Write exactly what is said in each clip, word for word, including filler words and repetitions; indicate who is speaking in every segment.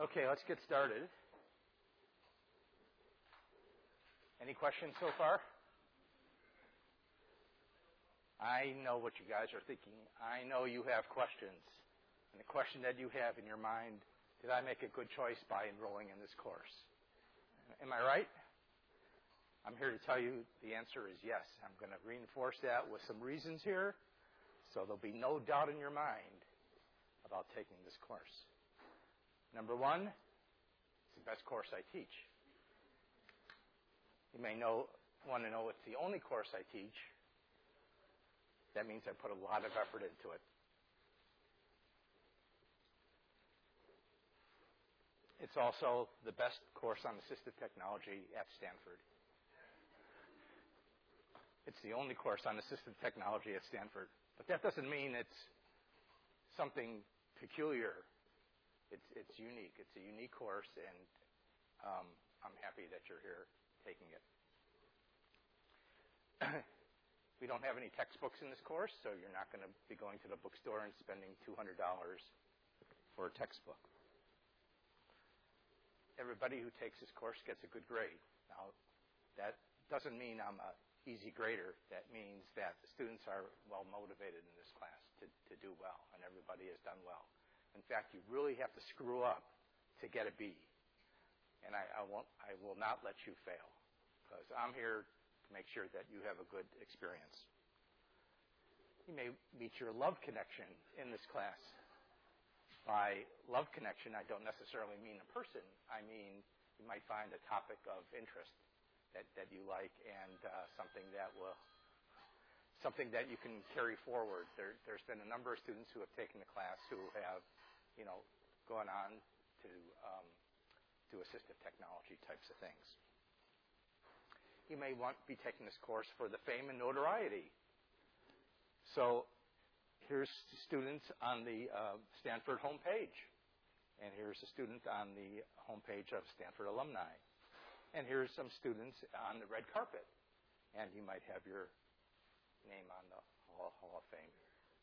Speaker 1: Okay, let's get started. Any questions so far? I know what you guys are thinking. I know you have questions. And the question that you have in your mind, did I make a good choice by enrolling in this course? Am I right? I'm here to tell you the answer is yes. I'm going to reinforce that with some reasons here, so there'll be no doubt in your mind about taking this course. Number one, it's the best course I teach. You may know, want to know it's the only course I teach. That means I put a lot of effort into it. It's also the best course on assistive technology at Stanford. It's the only course on assistive technology at Stanford. But that doesn't mean it's something peculiar. It's, it's unique. It's a unique course, and um, I'm happy that you're here taking it. We don't have any textbooks in this course, so you're not going to be going to the bookstore and spending two hundred dollars for a textbook. Everybody who takes this course gets a good grade. Now, that doesn't mean I'm an easy grader. That means that the students are well motivated in this class to, to do well, and everybody has done well. In fact, you really have to screw up to get a B. And I, I, won't, I will not let you fail, because I'm here to make sure that you have a good experience. You may meet your love connection in this class. By love connection, I don't necessarily mean a person. I mean, you might find a topic of interest that, that you like, and uh, something that will something that you can carry forward. There, there's been a number of students who have taken the class who have, you know, gone on to um, do assistive technology types of things. You may want to be taking this course for the fame and notoriety. So here's students on the uh, Stanford homepage, and here's a student on the homepage of Stanford alumni, and here's some students on the red carpet, and you might have your name on the Hall, Hall of Fame.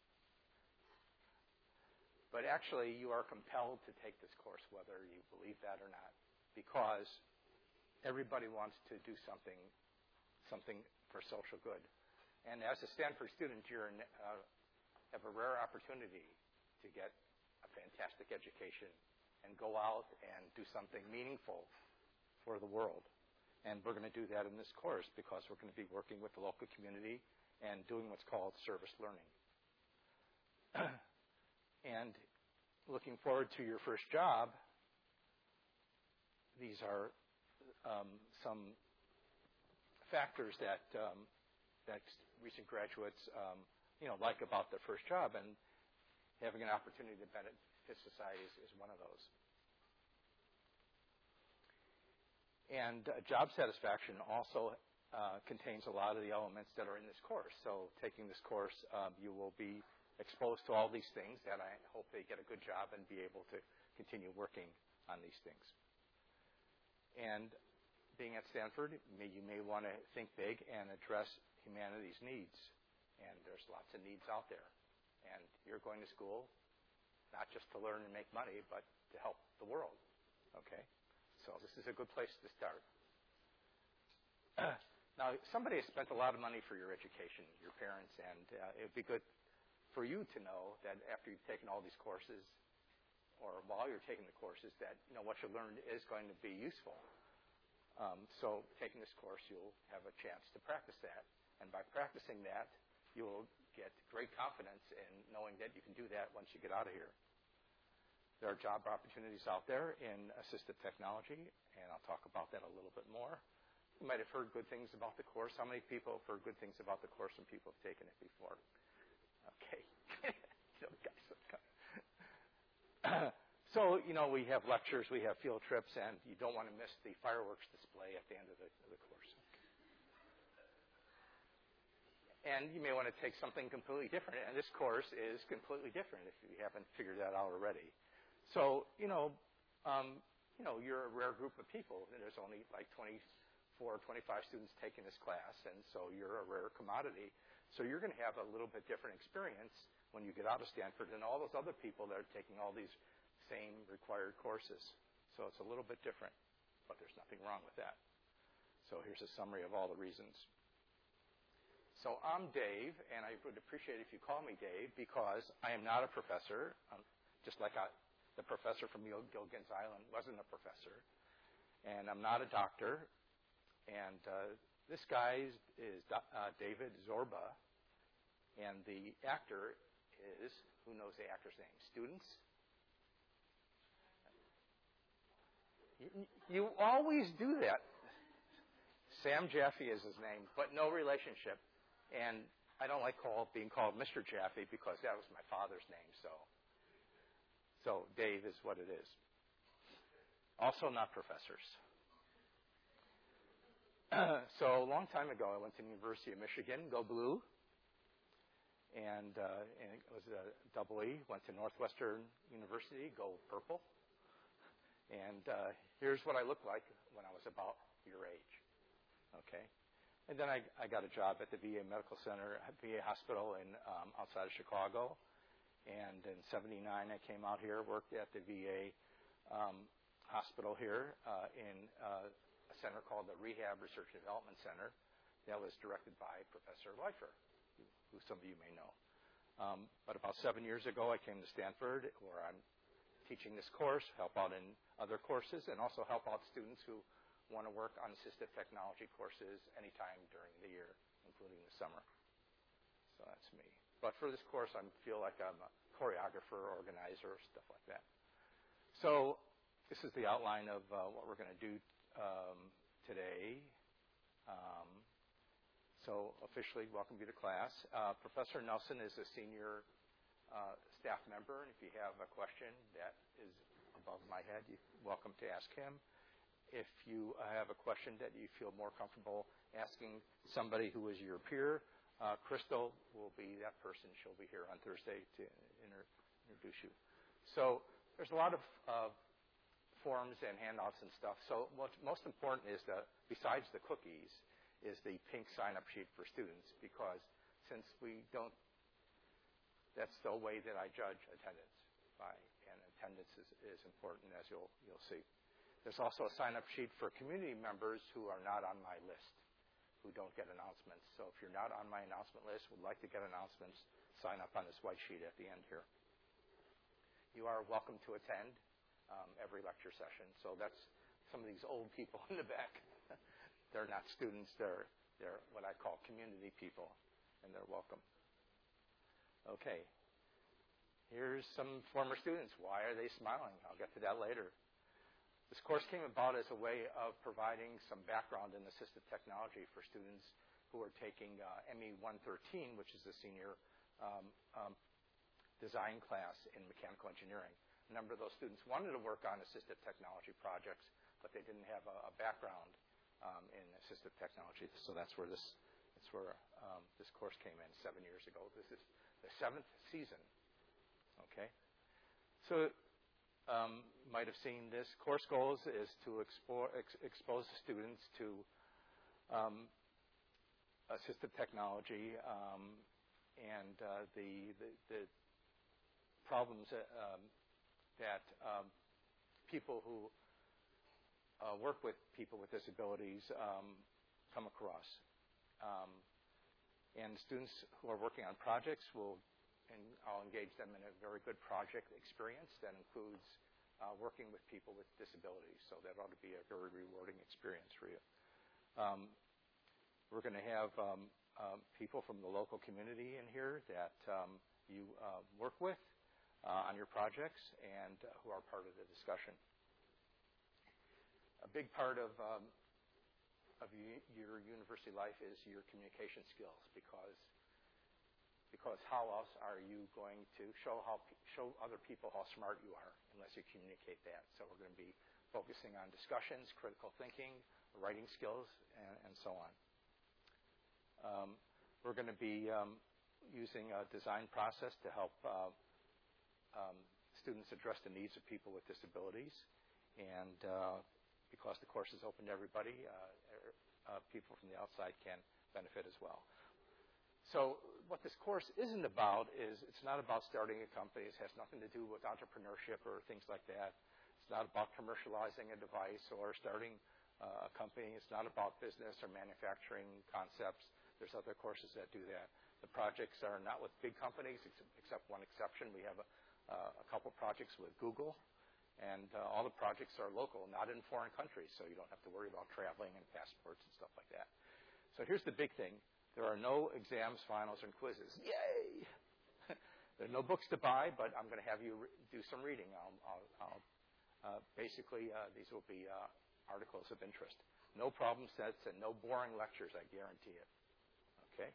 Speaker 1: But actually, you are compelled to take this course, whether you believe that or not, because everybody wants to do something, something for social good. And as a Stanford student, you uh, have a rare opportunity to get a fantastic education and go out and do something meaningful for the world. And we're going to do that in this course because we're going to be working with the local community and doing what's called service learning. And looking forward to your first job, these are um, some factors that um, that recent graduates um, you know like about their first job, and having an opportunity to benefit society is, is one of those. And uh, job satisfaction also uh, contains a lot of the elements that are in this course. So taking this course, um, you will be exposed to all these things that I hope they get a good job and be able to continue working on these things. And being at Stanford, may, you may want to think big and address humanity's needs. And there's lots of needs out there. And you're going to school not just to learn and make money, but to help the world. Okay? So this is a good place to start. Now, somebody has spent a lot of money for your education, your parents, and uh, it would be good for you to know that after you've taken all these courses, or while you're taking the courses, that you know what you learned is going to be useful. Um, so taking this course, you'll have a chance to practice that. And by practicing that, you will get great confidence in knowing that you can do that once you get out of here. There are job opportunities out there in assistive technology, and I'll talk about that a little bit more. You might have heard good things about the course. How many people have heard good things about the course when people have taken it before? Okay. So, you know, we have lectures, we have field trips, and you don't want to miss the fireworks display at the end of the, of the course. And you may want to take something completely different, and this course is completely different if you haven't figured that out already. So, you know, um, you know, you're a rare group of people. There's only like twenty-four or twenty-five students taking this class, and so you're a rare commodity. So you're going to have a little bit different experience when you get out of Stanford than all those other people that are taking all these same required courses. So it's a little bit different, but there's nothing wrong with that. So here's a summary of all the reasons. So I'm Dave, and I would appreciate if you call me Dave because I am not a professor, um, just like I, the professor from Gil- Gilligan's Island wasn't a professor. And I'm not a doctor. And uh, this guy is, is uh, David Zorba, and the actor is, who knows the actor's name? Students? You, you always do that. Sam Jaffe is his name, but no relationship. And I don't like call, being called Mister Jaffe because that was my father's name. So, so Dave is what it is. Also not professors. So a long time ago, I went to the University of Michigan, go blue. And, uh, and it was a double E. Went to Northwestern University, go purple. And uh, here's what I looked like when I was about your age. Okay, and then I, I got a job at the V A Medical Center, V A hospital in um, outside of Chicago. And in seventy-nine, I came out here, worked at the V A um, hospital here uh, in uh, a center called the Rehab Research and Development Center that was directed by Professor Leifer, who, who some of you may know. Um, but about seven years ago, I came to Stanford, where I'm teaching this course, help out in other courses, and also help out students who want to work on assistive technology courses anytime during the year, including the summer. So that's me. But for this course, I feel like I'm a choreographer, organizer, stuff like that. So this is the outline of uh, what we're going to do um, today. Um, so officially, welcome you to class. Uh, Professor Nelson is a senior uh, staff member, and if you have a question that is above my head, you're welcome to ask him. If you have a question that you feel more comfortable asking somebody who is your peer, uh, Crystal will be that person. She'll be here on Thursday to inter- introduce you. So there's a lot of uh, forms and handouts and stuff. So what's most important is, the, besides the cookies, is the pink sign-up sheet for students, because since we don't, that's the way that I judge attendance by, and attendance is, is important, as you'll you'll see. There's also a sign-up sheet for community members who are not on my list, who don't get announcements. So if you're not on my announcement list, would like to get announcements, sign up on this white sheet at the end here. You are welcome to attend um, every lecture session. So that's some of these old people in the back. They're not students. They're, they're what I call community people, and they're welcome. Okay. Here's some former students. Why are they smiling? I'll get to that later. This course came about as a way of providing some background in assistive technology for students who are taking uh, M E one thirteen, which is the senior um, um, design class in mechanical engineering. A number of those students wanted to work on assistive technology projects, but they didn't have a, a background um, in assistive technology. So that's where this that's where um, this course came in seven years ago. This is the seventh season. Okay, so. Um, might have seen this. Course goals is to explore, ex- expose students to um, assistive technology um, and uh, the, the, the problems that, um, that um, people who uh, work with people with disabilities um, come across. Um, and students who are working on projects will and I'll engage them in a very good project experience that includes uh, working with people with disabilities. So that ought to be a very rewarding experience for you. Um, we're going to have um, um, people from the local community in here that um, you uh, work with uh, on your projects and uh, who are part of the discussion. A big part of um, of you, your university life is your communication skills, because Because how else are you going to show how show other people how smart you are unless you communicate that? So we're going to be focusing on discussions, critical thinking, writing skills, and, and so on. Um, we're going to be um, using a design process to help uh, um, students address the needs of people with disabilities. And uh, because the course is open to everybody, uh, uh, people from the outside can benefit as well. So what this course isn't about is it's not about starting a company. It has nothing to do with entrepreneurship or things like that. It's not about commercializing a device or starting uh, a company. It's not about business or manufacturing concepts. There's other courses that do that. The projects are not with big companies, except one exception. We have a, uh, a couple projects with Google, and uh, all the projects are local, not in foreign countries, so you don't have to worry about traveling and passports and stuff like that. So here's the big thing. There are no exams, finals, and quizzes. Yay! There are no books to buy, but I'm going to have you re- do some reading. I'll, I'll, I'll uh, basically, uh, these will be uh, articles of interest. No problem sets and no boring lectures, I guarantee it. Okay?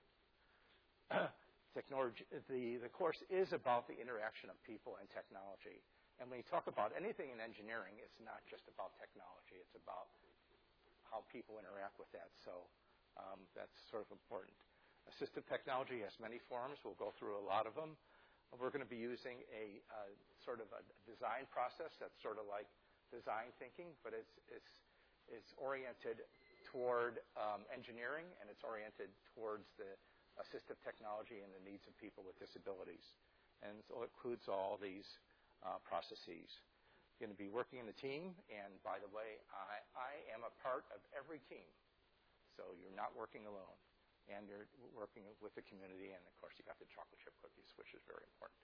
Speaker 1: Technology, the, the course is about the interaction of people and technology. And when you talk about anything in engineering, it's not just about technology. It's about how people interact with that. So um, that's sort of important. Assistive technology has many forms. We'll go through a lot of them. We're going to be using a uh, sort of a design process that's sort of like design thinking, but it's, it's, it's oriented toward um, engineering, and it's oriented towards the assistive technology and the needs of people with disabilities. And so it includes all these uh, processes. You're going to be working in a team, and by the way, I, I am a part of every team. So you're not working alone. And you're working with the community, and of course you got the chocolate chip cookies, which is very important.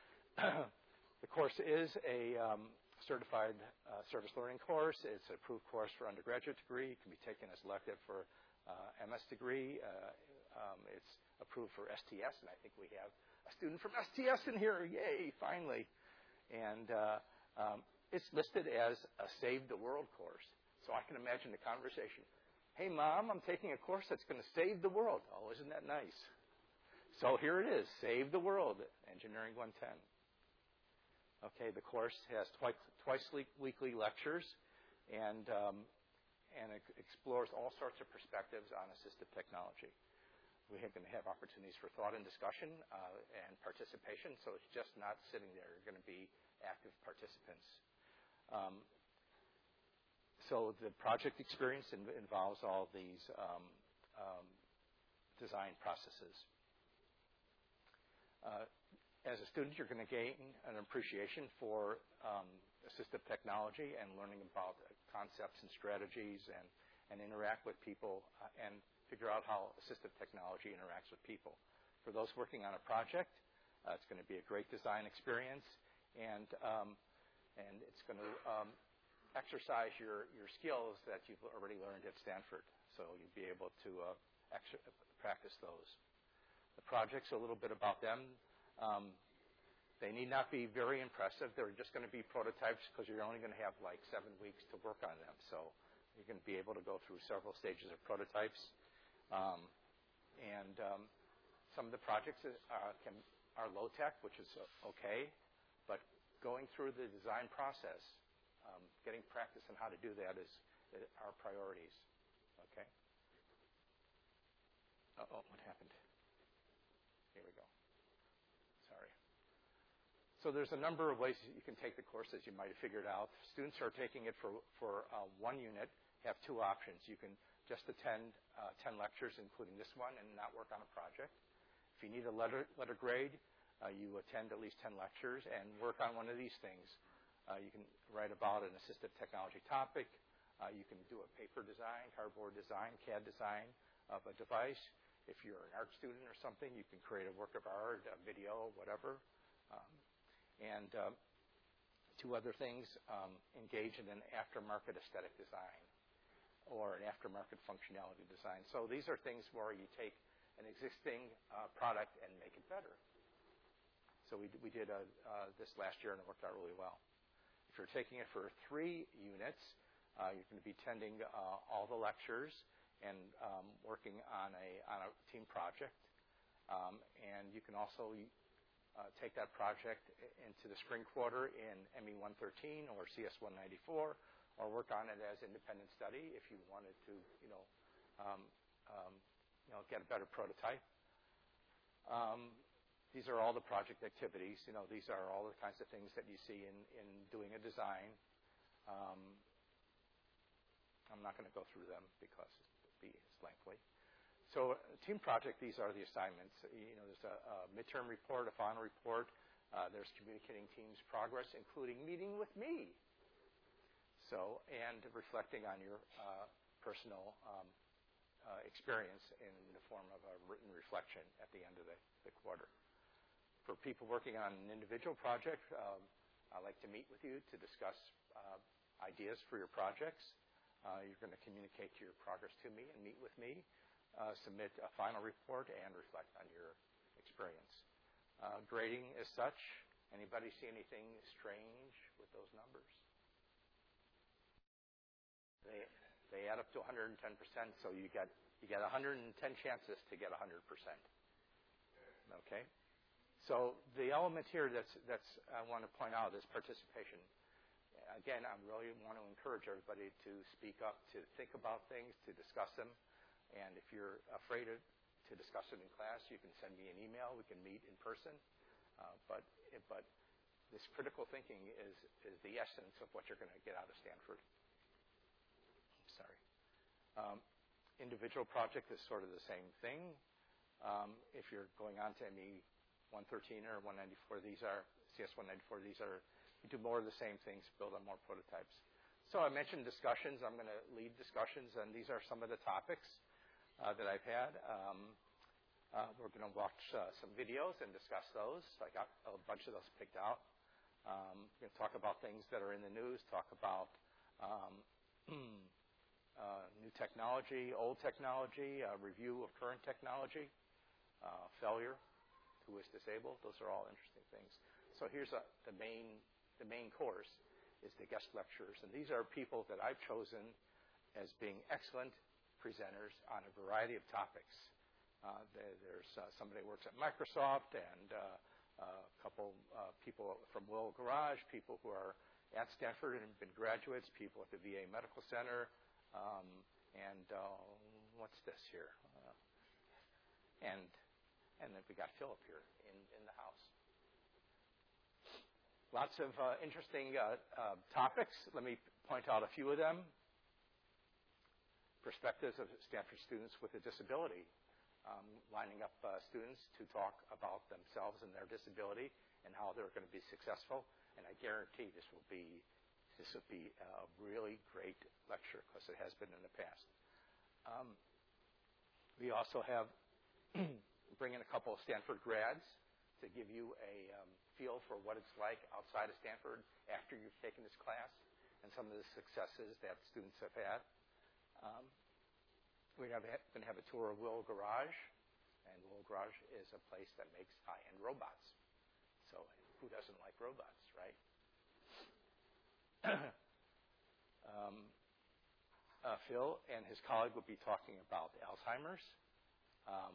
Speaker 1: The course is a um, certified uh, service learning course. It's an approved course for undergraduate degree. It can be taken as elective for uh, M S degree. Uh, um, it's approved for S T S, and I think we have a student from S T S in here. Yay, finally. And uh, um, it's listed as a Save the World course. So I can imagine the conversation. Hey, Mom, I'm taking a course that's going to save the world. Oh, isn't that nice? So here it is, Save the World, Engineering one ten. Okay, the course has twice, twice weekly lectures, and, um, and it explores all sorts of perspectives on assistive technology. We're going to have opportunities for thought and discussion uh, and participation, so it's just not sitting there. You're going to be active participants. Um, So the project experience in, involves all these um, um, design processes. Uh, as a student, you're going to gain an appreciation for um, assistive technology and learning about uh, concepts and strategies and, and interact with people uh, and figure out how assistive technology interacts with people. For those working on a project, uh, it's going to be a great design experience, and, um, and it's going to um, exercise your, your skills that you've already learned at Stanford. So you'll be able to uh, ex- practice those. The projects, a little bit about them. Um, they need not be very impressive. They're just going to be prototypes because you're only going to have like seven weeks to work on them. So you're going to be able to go through several stages of prototypes. Um, and um, some of the projects uh, can, are low-tech, which is okay. But going through the design process, Um, getting practice on how to do that is, is our priorities. Okay. Uh-oh, what happened? Here we go. Sorry. So there's a number of ways you can take the course, as you might have figured out. Students who are taking it for, for uh, one unit have two options. You can just attend uh, ten lectures, including this one, and not work on a project. If you need a letter, letter grade, uh, you attend at least ten lectures and work on one of these things. Uh, you can write about an assistive technology topic. Uh, you can do a paper design, cardboard design, C A D design of a device. If you're an art student or something, you can create a work of art, a video, whatever. Um, and um, two other things, um, engage in an aftermarket aesthetic design or an aftermarket functionality design. So these are things where you take an existing uh, product and make it better. So we, we did uh, uh, this last year, and it worked out really well. If you're taking it for three units, uh, you're going to be attending uh, all the lectures and um, working on a, on a team project. Um, and you can also uh, take that project into the spring quarter in M E one thirteen or C S one ninety-four, or work on it as independent study if you wanted to, you know, um, um, you know, get a better prototype. Um, These are all the project activities. You know, these are all the kinds of things that you see in, in doing a design. Um, I'm not going to go through them because it would be lengthy. So team project, these are the assignments. You know, there's a, a midterm report, a final report. Uh, there's communicating team's progress, including meeting with me. So, and reflecting on your uh, personal um, uh, experience in the form of a written reflection at the end of the, the quarter. For people working on an individual project, um, I'd like to meet with you to discuss uh, ideas for your projects. Uh, you're going to communicate your progress to me and meet with me, uh, submit a final report, and reflect on your experience. Uh, grading is such. Anybody see anything strange with those numbers? They, they add up to one hundred ten percent, so you get, you get one hundred ten chances to get one hundred percent. Okay? So the element here that's, that's I want to point out is participation. Again, I really want to encourage everybody to speak up, to think about things, to discuss them. And if you're afraid of, to discuss it in class, you can send me an email. We can meet in person. Uh, but, but this critical thinking is, is the essence of what you're going to get out of Stanford. I'm sorry. Um, individual project is sort of the same thing. Um, if you're going on to M E one thirteen or one ninety-four, these are C S one ninety-four, these are, you do more of the same things, build on more prototypes. So I mentioned discussions. I'm going to lead discussions, and these are some of the topics uh, that I've had. Um, uh, we're going to watch uh, some videos and discuss those. I got a bunch of those picked out. Um, we're going to talk about things that are in the news, talk about um, uh, new technology, old technology, uh, review of current technology, uh, failure, who is disabled. Those are all interesting things. So here's a, the main the main course is the guest lecturers. And these are people that I've chosen as being excellent presenters on a variety of topics. Uh, there, there's uh, somebody who works at Microsoft, and uh, uh, a couple uh, people from Will Garage, people who are at Stanford and have been graduates, people at the V A Medical Center, um, and uh, what's this here? Uh, and And then we got Philip here in, in the house. Lots of uh, interesting uh, uh, topics. Let me point out a few of them. Perspectives of Stanford students with a disability. Um, lining up uh, students to talk about themselves and their disability and how they're going to be successful. And I guarantee this will be, this will be a really great lecture because it has been in the past. Um, we also have bring in a couple of Stanford grads to give you a um, feel for what it's like outside of Stanford after you've taken this class and some of the successes that students have had. Um, we're going to have a tour of Will Garage, and Will Garage is a place that makes high-end robots. So who doesn't like robots, right? um, uh, Phil and his colleague will be talking about Alzheimer's. Um,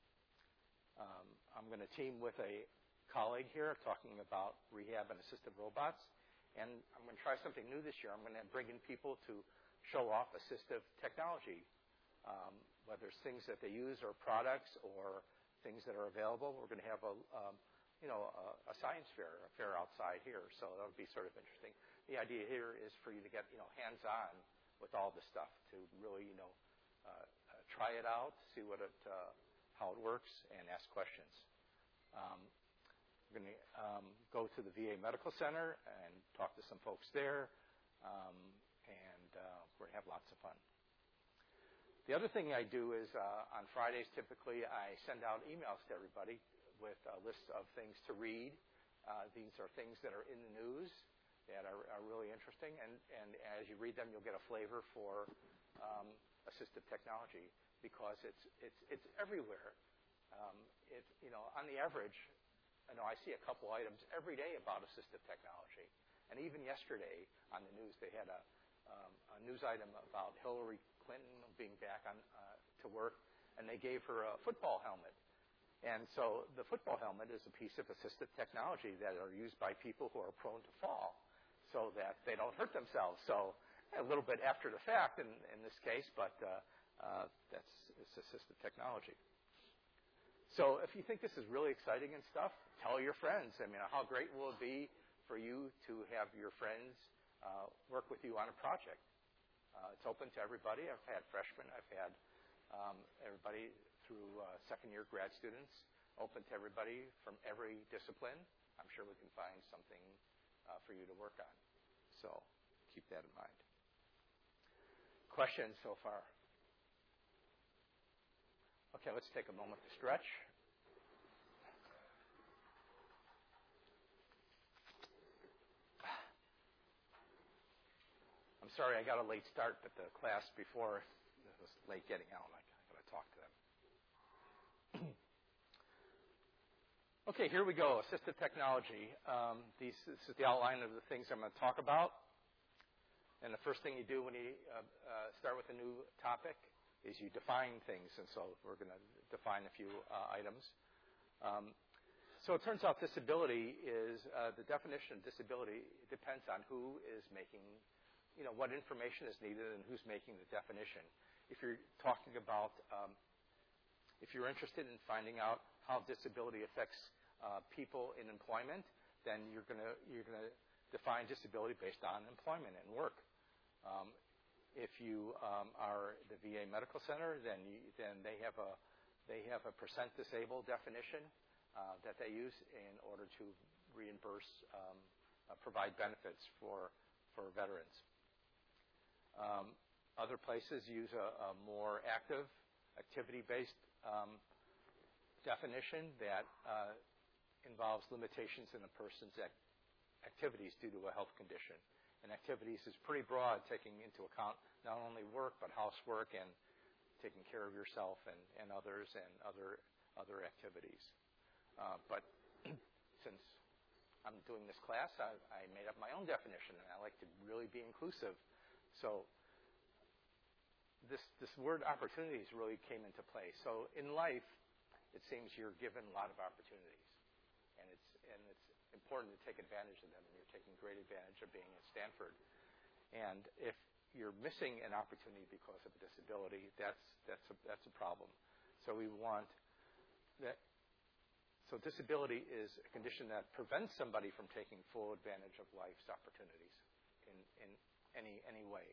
Speaker 1: Um, I'm going to team with a colleague here talking about rehab and assistive robots. And I'm going to try something new this year. I'm going to bring in people to show off assistive technology, um, whether it's things that they use or products or things that are available. We're going to have a, um, you know, a, a science fair, a fair outside here. So that'll be sort of interesting. The idea here is for you to get, you know, hands-on with all this stuff to really, you know, uh, uh, try it out, see what it uh, how it works, and ask questions. Um, we're going to um, go to the V A Medical Center and talk to some folks there, um, and uh, we're going to have lots of fun. The other thing I do is uh, on Fridays, typically, I send out emails to everybody with a list of things to read. Uh, these are things that are in the news that are, are really interesting, and, and as you read them, you'll get a flavor for um, assistive technology, because it's it's it's everywhere. Um, it you know on the average, I know I see a couple items every day about assistive technology, and even yesterday on the news they had a, um, a news item about Hillary Clinton being back on uh, to work, and they gave her a football helmet. And so the football helmet is a piece of assistive technology that are used by people who are prone to fall, so that they don't hurt themselves. So a little bit after the fact in in this case, but uh, Uh, that's it's assistive technology. So if you think this is really exciting and stuff, tell your friends. I mean, how great will it be for you to have your friends uh, work with you on a project? Uh, it's open to everybody. I've had freshmen. I've had um, everybody through uh, second-year grad students, open to everybody from every discipline. I'm sure we can find something uh, for you to work on. So keep that in mind. Questions so far? Okay, let's take a moment to stretch. I'm sorry I got a late start, but the class before was late getting out. I got to talk to them. Okay, here we go. Assistive technology. Um, these, this is the outline of the things I'm going to talk about. And the first thing you do when you uh, uh, start with a new topic is you define things. And so we're going to define a few uh, items. Um, so it turns out disability is, uh, the definition of disability depends on who is making, you know, what information is needed and who's making the definition. If you're talking about, um, if you're interested in finding out how disability affects uh, people in employment, then you're going to you're going to define disability based on employment and work. Um, if you um, are the V A Medical Center, then you, then they have a they have a percent disabled definition uh, that they use in order to reimburse, um, uh, provide benefits for for veterans. Um, other places use a, a more active, activity-based um, definition that uh, involves limitations in a person's ac- activities due to a health condition. And activities is pretty broad, taking into account not only work, but housework and taking care of yourself and, and others and other other activities. Uh, but since I'm doing this class, I, I made up my own definition, and I like to really be inclusive. So this this word opportunities really came into play. So in life, it seems you're given a lot of opportunities, and it's and it's important to take advantage of them, and you're taking great advantage of being at Stanford. And if you're missing an opportunity because of a disability, that's that's a, that's a problem. So we want that. So disability is a condition that prevents somebody from taking full advantage of life's opportunities in in any any way.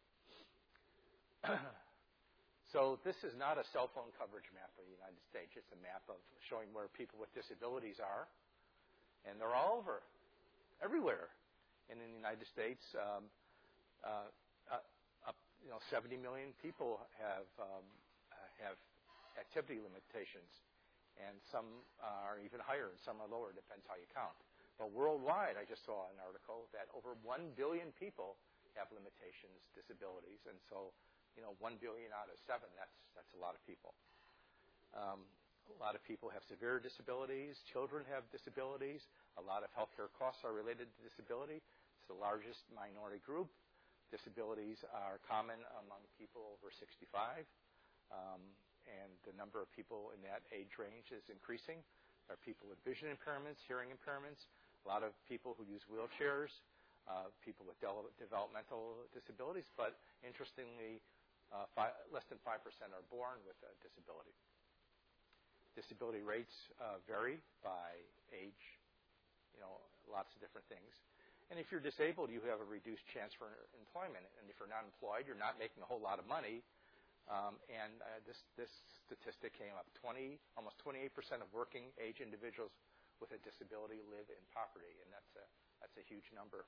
Speaker 1: So this is not a cell phone coverage map of the United States. It's a map of showing where people with disabilities are. And they're all over, everywhere. And in the United States, um, uh, uh, uh, you know, seventy million people have um, uh, have activity limitations, and some are even higher, and some are lower. Depends how you count. But worldwide, I just saw an article that over one billion people have limitations, disabilities, and so, you know, one billion out of seven. That's that's a lot of people. Um, A lot of people have severe disabilities. Children have disabilities. A lot of healthcare costs are related to disability. It's the largest minority group. Disabilities are common among people over sixty-five, um, and the number of people in that age range is increasing. There are people with vision impairments, hearing impairments, a lot of people who use wheelchairs, uh, people with de- developmental disabilities, but interestingly, uh, five, less than five percent are born with a disability. Disability rates uh, vary by age, you know, lots of different things. And if you're disabled, you have a reduced chance for employment. And if you're not employed, you're not making a whole lot of money. Um, and uh, this, this statistic came up. twenty, almost twenty-eight percent of working age individuals with a disability live in poverty, and that's a, that's a huge number.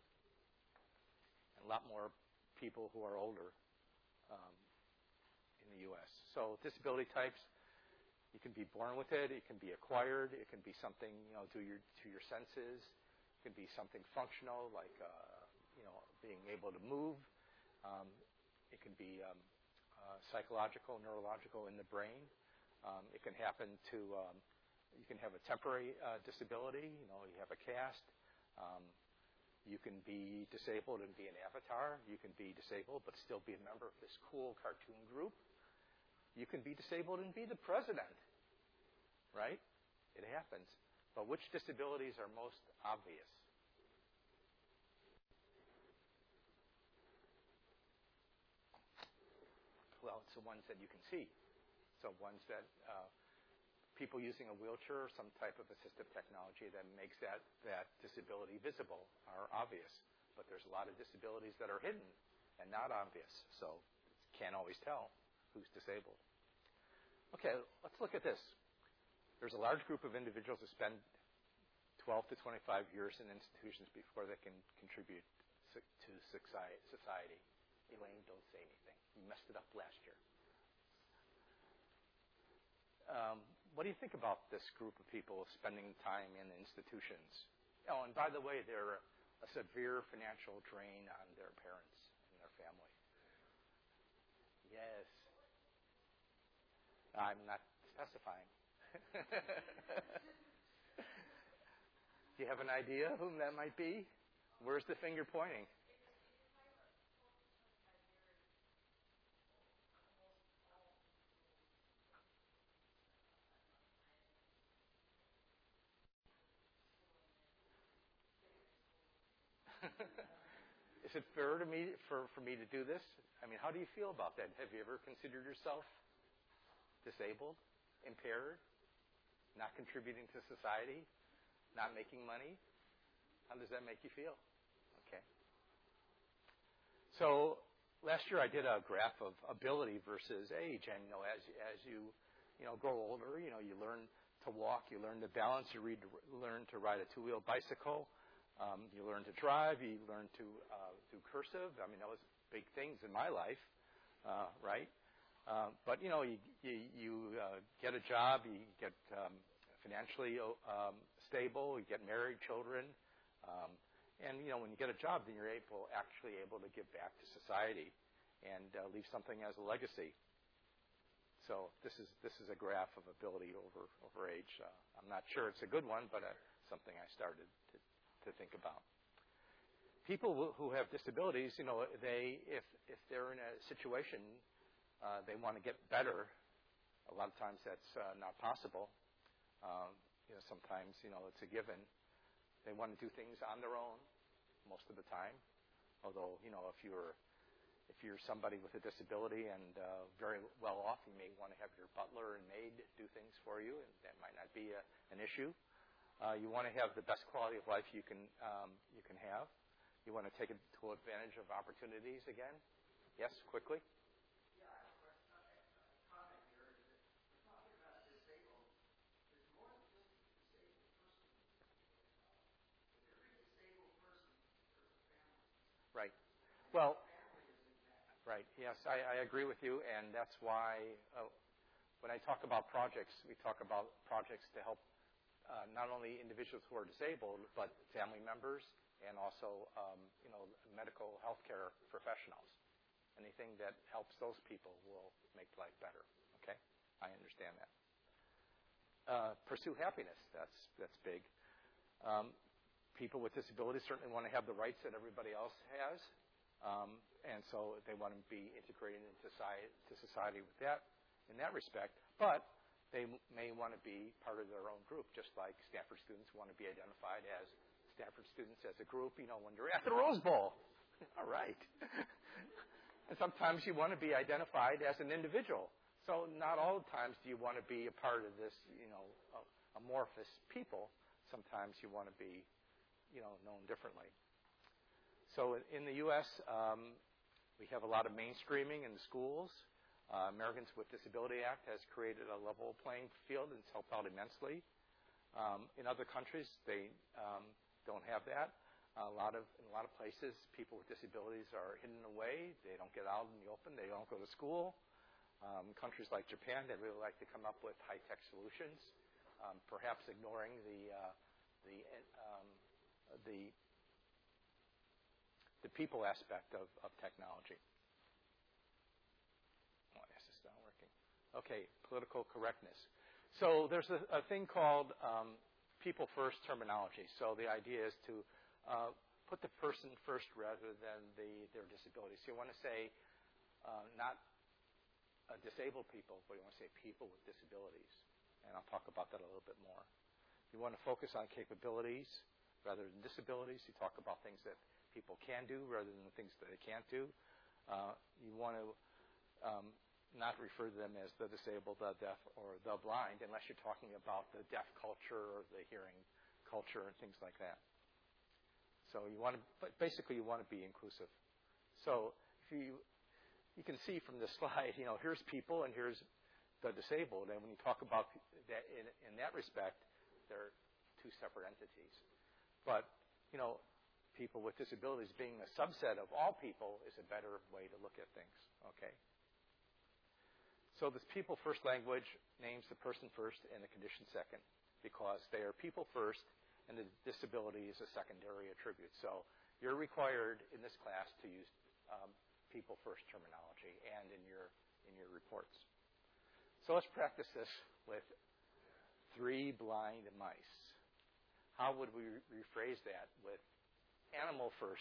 Speaker 1: And a lot more people who are older um, in the U S. So disability types. You can be born with it. It can be acquired. It can be something, you know, to your to your senses. It can be something functional, like uh, you know, being able to move. Um, it can be um, uh, psychological, neurological in the brain. Um, it can happen to. Um, you can have a temporary uh, disability. You know, you have a cast. Um, you can be disabled and be an avatar. You can be disabled but still be a member of this cool cartoon group. You can be disabled and be the president, right? It happens. But which disabilities are most obvious? Well, it's the ones that you can see. So ones that uh, people using a wheelchair or some type of assistive technology that makes that, that disability visible are obvious. But there's a lot of disabilities that are hidden and not obvious. So you can't always tell who's disabled. Okay, let's look at this. There's a large group of individuals who spend twelve to twenty-five years in institutions before they can contribute to society. Elaine, don't say anything. You messed it up last year. Um, what do you think about this group of people spending time in institutions? Oh, and by the way, they're a severe financial drain on their parents and their family. Yes. I'm not specifying. Do you have an idea whom that might be? Where's the finger pointing? Is it fair to me for, for me to do this? I mean, how do you feel about that? Have you ever considered yourself disabled, impaired, not contributing to society, not making money? How does that make you feel? Okay. So last year I did a graph of ability versus age, and you know, as as you you know grow older, you know, you learn to walk, you learn to balance, you read, learn to ride a two-wheel bicycle. Um, you learn to drive. You learn to uh, do cursive. I mean, that was big things in my life, uh, right? Uh, but you know, you you, you uh, get a job. You get um, financially um, stable. You get married, children, um, and you know, when you get a job, then you're able actually able to give back to society and uh, leave something as a legacy. So this is this is a graph of ability over over age. Uh, I'm not sure it's a good one, but uh, something I started to. to think about. People who have disabilities, you know, they if if they're in a situation uh, they want to get better, a lot of times that's uh, not possible. Um, you know, sometimes you know it's a given. They want to do things on their own most of the time. Although you know, if you're if you're somebody with a disability and uh, very well off, you may want to have your butler and maid do things for you, and that might not be a, an issue. Uh, you want to have the best quality of life you can um, you can have. You want to take full advantage of opportunities again. Yes, quickly.
Speaker 2: Yeah, I have a comment here. Is that we're talking about disabled. There's more than just a disabled person. With every disabled person, there's a family.
Speaker 1: Right. Well.
Speaker 2: Family is intact.
Speaker 1: Right. Yes, I, I agree with you, and that's why uh, when I talk about projects, we talk about projects to help. Uh, not only individuals who are disabled, but family members and also, um, you know, medical healthcare professionals. Anything that helps those people will make life better. Okay, I understand that. Uh, pursue happiness. That's that's big. Um, people with disabilities certainly want to have the rights that everybody else has, um, and so they want to be integrated into society, to society with that in that respect. But they may want to be part of their own group, just like Stanford students want to be identified as Stanford students as a group, you know, when they're at the Rose Bowl. All right. And sometimes you want to be identified as an individual. So not all the times do you want to be a part of this, you know, amorphous people. Sometimes you want to be, you know, known differently. So in the U S, um, we have a lot of mainstreaming in the schools. Uh, Americans with Disability Act has created a level playing field and it's helped out immensely. Um, in other countries, they um, don't have that. A lot of in a lot of places, people with disabilities are hidden away. They don't get out in the open. They don't go to school. Um, countries like Japan, they really like to come up with high-tech solutions, um, perhaps ignoring the uh, the um, the the people aspect of, of technology. Okay, political correctness. So there's a, a thing called um, people first terminology. So the idea is to uh, put the person first rather than the, their disability. So you want to say uh, not uh, disabled people, but you want to say people with disabilities. And I'll talk about that a little bit more. You want to focus on capabilities rather than disabilities. You talk about things that people can do rather than the things that they can't do. Uh, you want to um, not refer to them as the disabled, the deaf, or the blind, unless you're talking about the deaf culture or the hearing culture and things like that. So you want to, but basically you want to be inclusive. So if you, you can see from this slide, you know, here's people and here's the disabled, and when you talk about that in, in that respect, they're two separate entities. But you know, people with disabilities being a subset of all people is a better way to look at things, okay? So this people first language names the person first and the condition second because they are people first and the disability is a secondary attribute. So you're required in this class to use um, people first terminology and in your, in your reports. So let's practice this with three blind mice. How would we rephrase that with animal first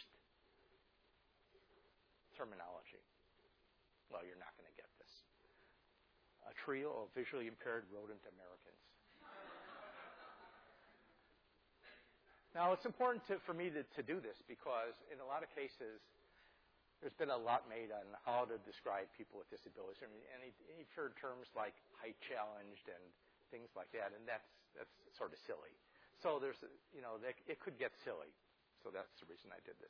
Speaker 1: terminology? Well, you're not going to get this. A trio of visually impaired rodent Americans. Now, it's important to, for me to, to do this because in a lot of cases, there's been a lot made on how to describe people with disabilities. I mean, and you've heard terms like height challenged and things like that, and that's that's sort of silly. So there's, you know, it could get silly. So that's the reason I did this.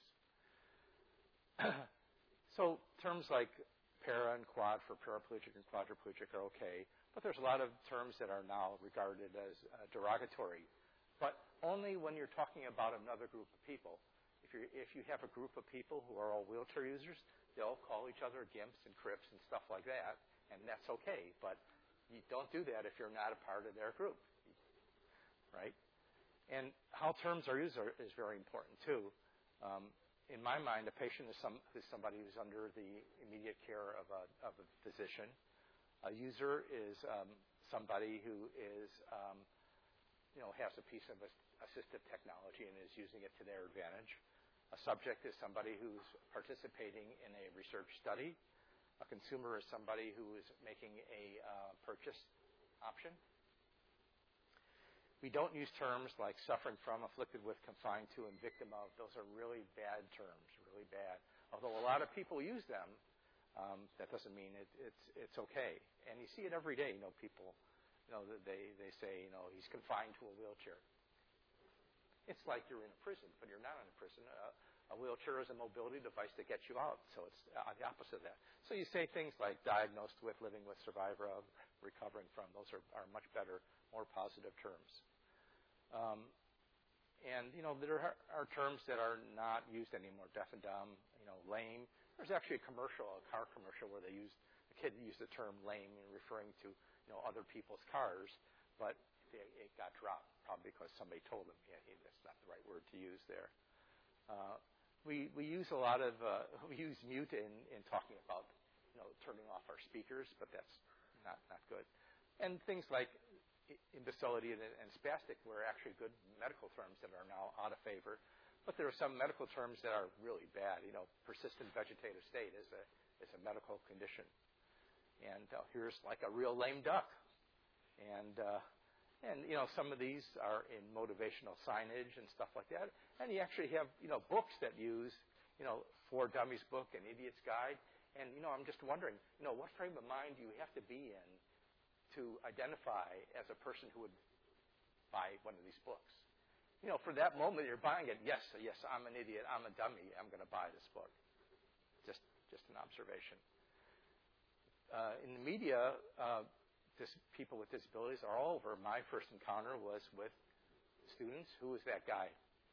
Speaker 1: So terms like para and quad for paraplegic and quadriplegic are okay, but there's a lot of terms that are now regarded as uh, derogatory, but only when you're talking about another group of people. If you if you have a group of people who are all wheelchair users, they'll call each other gimps and crips and stuff like that, and that's okay, but you don't do that if you're not a part of their group, right? And how terms are used are, is very important, too. Um, in my mind, a patient is, some, is somebody who's under the immediate care of a, of a physician. A user is um, somebody who is, um, you know, has a piece of assistive technology and is using it to their advantage. A subject is somebody who's participating in a research study. A consumer is somebody who is making a uh, purchase option. We don't use terms like suffering from, afflicted with, confined to, and victim of. Those are really bad terms, really bad. Although a lot of people use them, um, that doesn't mean it, it's it's okay. And you see it every day. You know, people, you know, they they say, you know, he's confined to a wheelchair. It's like you're in a prison, but you're not in a prison. Uh, a wheelchair is a mobility device that gets you out, so it's uh, the opposite of that. So you say things like diagnosed with, living with, survivor of, recovering from. Those are, are much better, more positive terms. Um, and, you know, there are, are terms that are not used anymore, deaf and dumb, you know, lame. There's actually a commercial, a car commercial, where they used, a kid used the term lame in referring to, you know, other people's cars, but it, it got dropped, probably because somebody told them, yeah, hey, that's not the right word to use there. Uh, we, we use a lot of, uh, we use mute in, in talking about, you know, turning off our speakers, but that's not, not good. And things like imbecility and, and spastic were actually good medical terms that are now out of favor. But there are some medical terms that are really bad. You know, persistent vegetative state is a is a medical condition. And uh, here's like a real lame duck. And uh, and you know, some of these are in motivational signage and stuff like that. And you actually have, you know, books that use, you know, For Dummies book and Idiot's Guide. And you know, I'm just wondering, you know, what frame of mind do you have to be in to identify as a person who would buy one of these books? You know, for that moment you're buying it, yes, yes, I'm an idiot, I'm a dummy, I'm going to buy this book. Just just an observation. Uh, in the media, uh, this, people with disabilities are all over. My first encounter was with students. Who was that guy?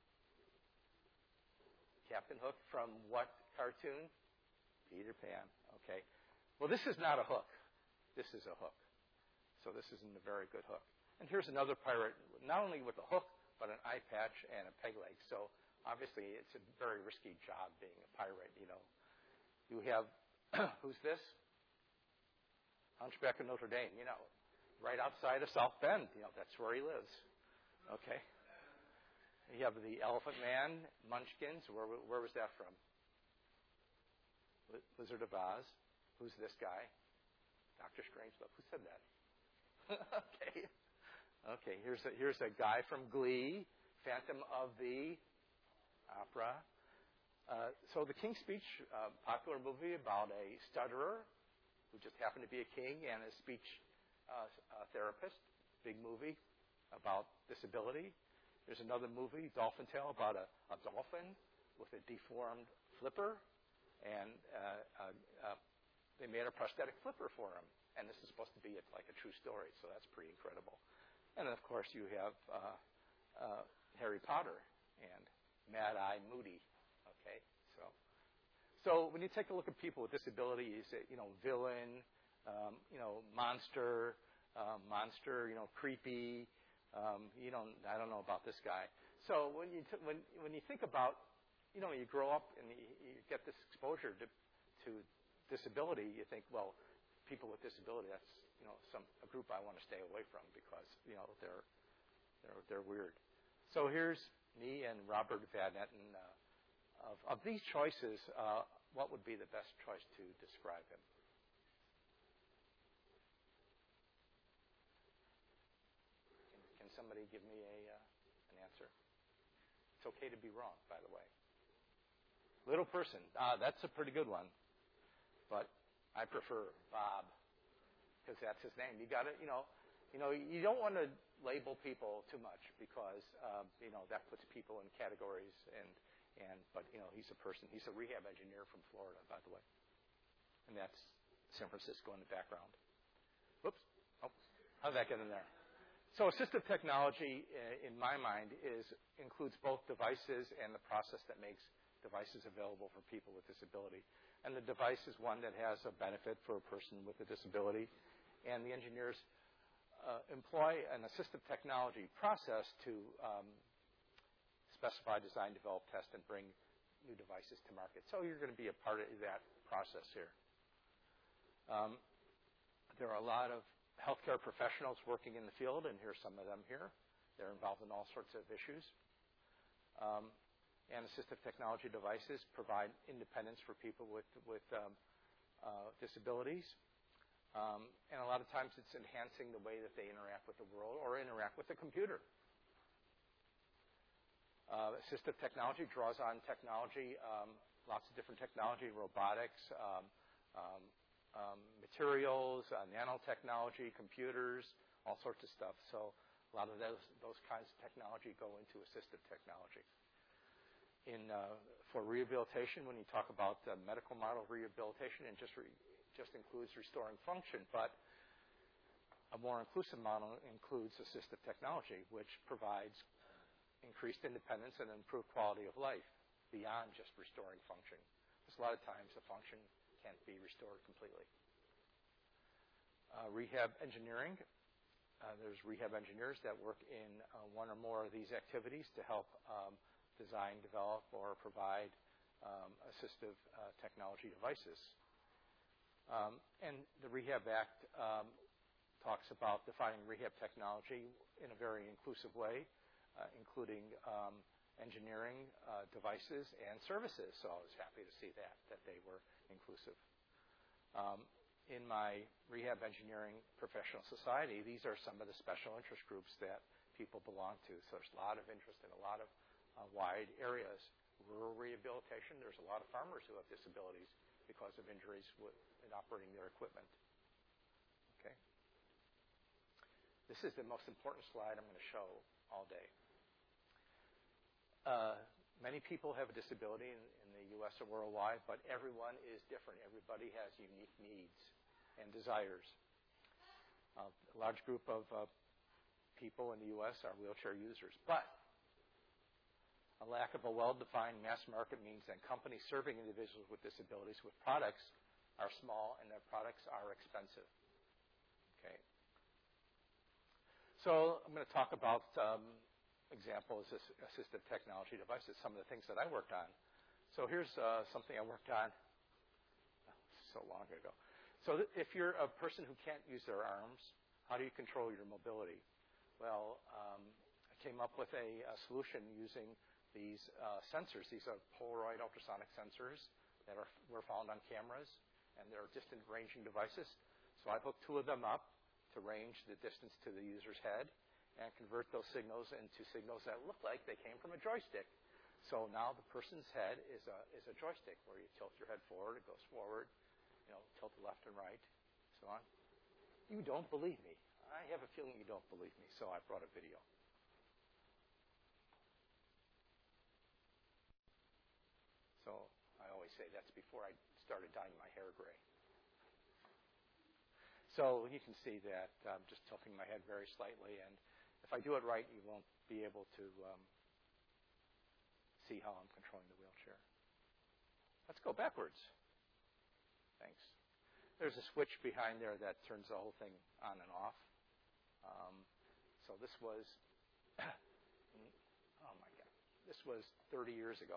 Speaker 1: Captain Hook from what cartoon? Peter Pan. Okay. Well, this is not a hook. This is a hook. So this isn't a very good hook. And here's another pirate, not only with a hook, but an eye patch and a peg leg. So obviously it's a very risky job being a pirate, you know. You have, who's this? Hunchback of Notre Dame, you know, right outside of South Bend. You know, that's where he lives. Okay. You have the Elephant Man, Munchkins. Where, where was that from? Wizard of Oz. Who's this guy? Doctor Strangelove. Who said that? okay. Okay, here's a, here's a guy from Glee, Phantom of the Opera. Uh, so The King's Speech, uh, popular movie about a stutterer who just happened to be a king and a speech uh, uh, therapist. Big movie about disability. There's another movie, Dolphin Tale, about a, a dolphin with a deformed flipper. And uh, uh, uh, they made a prosthetic flipper for him. And this is supposed to be like a true story, so that's pretty incredible. And, of course, you have uh, uh, Harry Potter and Mad-Eye Moody. Okay, so so when you take a look at people with disability, you say, you know, villain, um, you know, monster, um, monster, you know, creepy. Um, you don't, I don't know about this guy. So when you t- when when you think about, you know, you grow up and you, you get this exposure to, to disability, you think, well, people with disability, that's, you know, some a group I want to stay away from because, you know, they're they're they're weird. So here's me and Robert Vadneten. Uh, of of these choices, uh, what would be the best choice to describe him? Can, can somebody give me a uh, an answer? It's okay to be wrong, by the way. Little person. Ah, that's a pretty good one. But I prefer Bob because that's his name. You got to, you know, you know, you don't want to label people too much because, um, you know, that puts people in categories. And, and, but you know, he's a person. He's a rehab engineer from Florida, by the way, and that's San Francisco in the background. Whoops. Oh, how did that get in there? So assistive technology, in my mind, is includes both devices and the process that makes devices available for people with disability. And the device is one that has a benefit for a person with a disability. And the engineers uh, employ an assistive technology process to um, specify, design, develop, test, and bring new devices to market. So you're going to be a part of that process here. Um, there are a lot of healthcare professionals working in the field, and here's some of them here. They're involved in all sorts of issues. Um, and assistive technology devices provide independence for people with, with um, uh, disabilities. Um, and a lot of times it's enhancing the way that they interact with the world or interact with the computer. Uh, assistive technology draws on technology, um, lots of different technology, robotics, um, um, um, materials, uh, nanotechnology, computers, all sorts of stuff. So a lot of those, those kinds of technology go into assistive technology. In, uh, for rehabilitation, when you talk about uh, medical model rehabilitation, it just, re, just includes restoring function, but a more inclusive model includes assistive technology, which provides increased independence and improved quality of life beyond just restoring function. Because a lot of times the function can't be restored completely. Uh, rehab engineering. Uh, there's rehab engineers that work in uh, one or more of these activities to help um, design, develop, or provide um, assistive uh, technology devices. Um, and the Rehab Act um, talks about defining rehab technology in a very inclusive way, uh, including um, engineering, uh, devices, and services. So I was happy to see that, that they were inclusive. Um, in my Rehab Engineering Professional Society, these are some of the special interest groups that people belong to. So there's a lot of interest in a lot of Uh, wide areas. Rural rehabilitation, there's a lot of farmers who have disabilities because of injuries with, in operating their equipment. Okay. This is the most important slide I'm going to show all day. Uh, many people have a disability in, in the U S or worldwide, but everyone is different. Everybody has unique needs and desires. Uh, a large group of uh, people in the U S are wheelchair users, but a lack of a well-defined mass market means that companies serving individuals with disabilities with products are small and their products are expensive. Okay. So I'm going to talk about um, examples of assistive technology devices, some of the things that I worked on. So here's uh, something I worked on so long ago. So th- if you're a person who can't use their arms, how do you control your mobility? Well, um, I came up with a, a solution using these uh, sensors. These are Polaroid ultrasonic sensors that are, were found on cameras, and they're distant ranging devices. So I hooked two of them up to range the distance to the user's head and convert those signals into signals that look like they came from a joystick. So now the person's head is a, is a joystick where you tilt your head forward, it goes forward, you know, tilt it left and right, so on. You don't believe me. I have a feeling you don't believe me, so I brought a video. So I always say that's before I started dyeing my hair gray. So you can see that I'm just tilting my head very slightly, and if I do it right, you won't be able to um, see how I'm controlling the wheelchair. let's go backwards. Thanks. There's a switch behind there that turns the whole thing on and off. Um, so this was, oh my God, this was thirty years ago.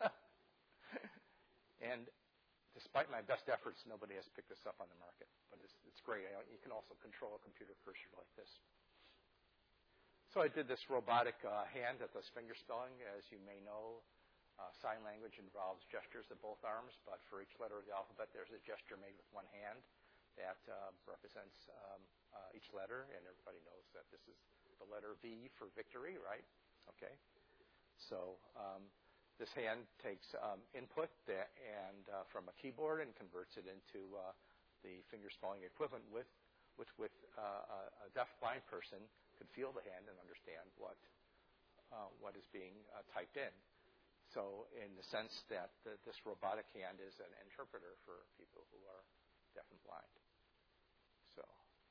Speaker 1: And despite my best efforts, nobody has picked this up on the market. But it's, it's great. You can also control a computer cursor like this. So I did this robotic uh, hand that does finger spelling. As you may know, uh, sign language involves gestures of both arms, but for each letter of the alphabet, there's a gesture made with one hand that uh, represents um, uh, each letter, and everybody knows that this is the letter V for victory, right? Okay. So um, this hand takes um, input that, and uh, from a keyboard and converts it into uh, the finger spelling equivalent, with which with uh, a deaf blind person could feel the hand and understand what uh, what is being uh, typed in. So in the sense that the, this robotic hand is an interpreter for people who are deaf and blind. So,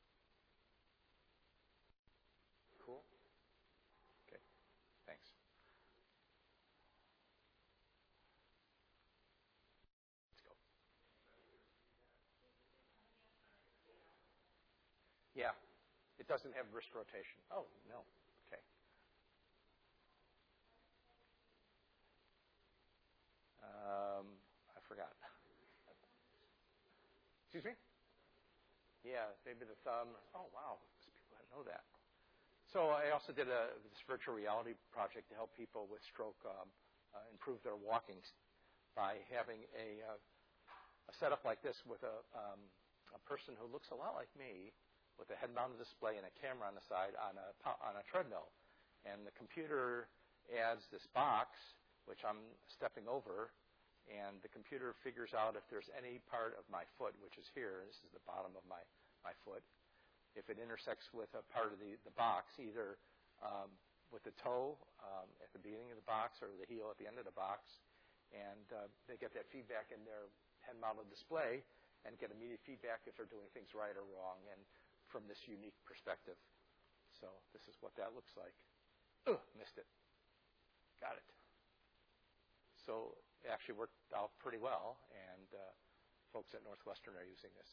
Speaker 1: cool? Okay, thanks. Let's go. Yeah, it doesn't have wrist rotation. Oh, no. Okay. Um, I forgot. Excuse me? Yeah, maybe the thumb. Oh, wow. People didn't know that. So I also did a, this virtual reality project to help people with stroke um, uh, improve their walking by having a, uh, a setup like this with a, um, a person who looks a lot like me with a head-mounted display and a camera on the side on a, on a treadmill. And the computer adds this box, which I'm stepping over, and the computer figures out if there's any part of my foot, which is here, this is the bottom of my, my foot, if it intersects with a part of the, the box, either um, with the toe um, at the beginning of the box or the heel at the end of the box, and uh, they get that feedback in their head-mounted display and get immediate feedback if they're doing things right or wrong, and from this unique perspective. So this is what that looks like. Ugh, missed it. Got it. So it actually worked out pretty well, and uh, folks at Northwestern are using this.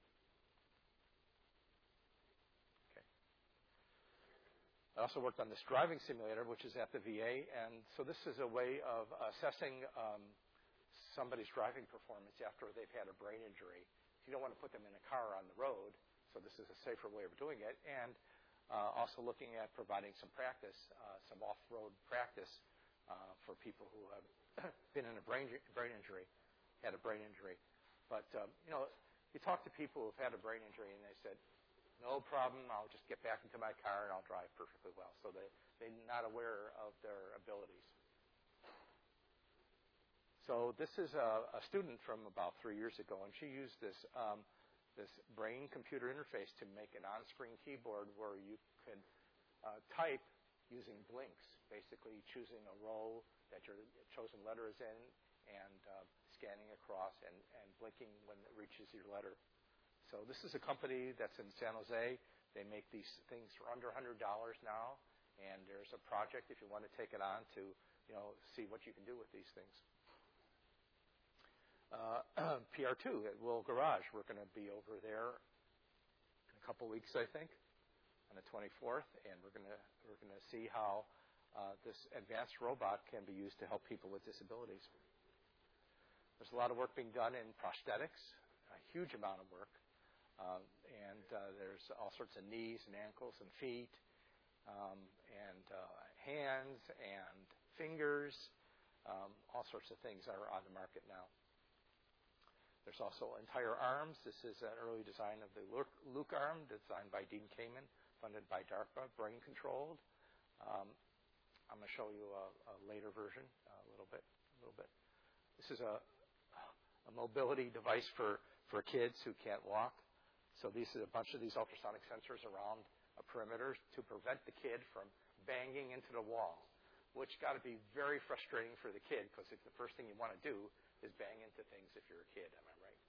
Speaker 1: Okay. I also worked on this driving simulator, which is at the V A, and so this is a way of assessing um, somebody's driving performance after they've had a brain injury. You don't want to put them in a car on the road, so this is a safer way of doing it, and uh, also looking at providing some practice, uh, some off-road practice uh, for people who have been in a brain brain injury, had a brain injury. But, um, you know, you talk to people who've had a brain injury, and they said, no problem, I'll just get back into my car and I'll drive perfectly well. So they, they're not aware of their abilities. So this is a, a student from about three years ago, and she used this, um, this brain-computer interface to make an on-screen keyboard where you could uh, type using blinks, basically choosing a row that your chosen letter is in and uh, scanning across and, and blinking when it reaches your letter. So this is a company that's in San Jose. They make these things for under one hundred dollars now, and there's a project if you want to take it on to, you know, see what you can do with these things. Uh, P R two at Will Garage. We're going to be over there in a couple weeks, I think, on the twenty-fourth, and we're going to we're going to see how uh, this advanced robot can be used to help people with disabilities. There's a lot of work being done in prosthetics, a huge amount of work, um, and uh, there's all sorts of knees and ankles and feet, um, and uh, hands and fingers. Um, all sorts of things are on the market now. There's also entire arms. This is an early design of the Luke arm, designed by Dean Kamen, funded by DARPA, brain-controlled. Um, I'm going to show you a, a later version, a little bit. A little bit. This is a, a mobility device for, for kids who can't walk. So these are a bunch of these ultrasonic sensors around a perimeter to prevent the kid from banging into the wall, which got to be very frustrating for the kid, because if the first thing you want to do is bang into things if you're a kid, am I right?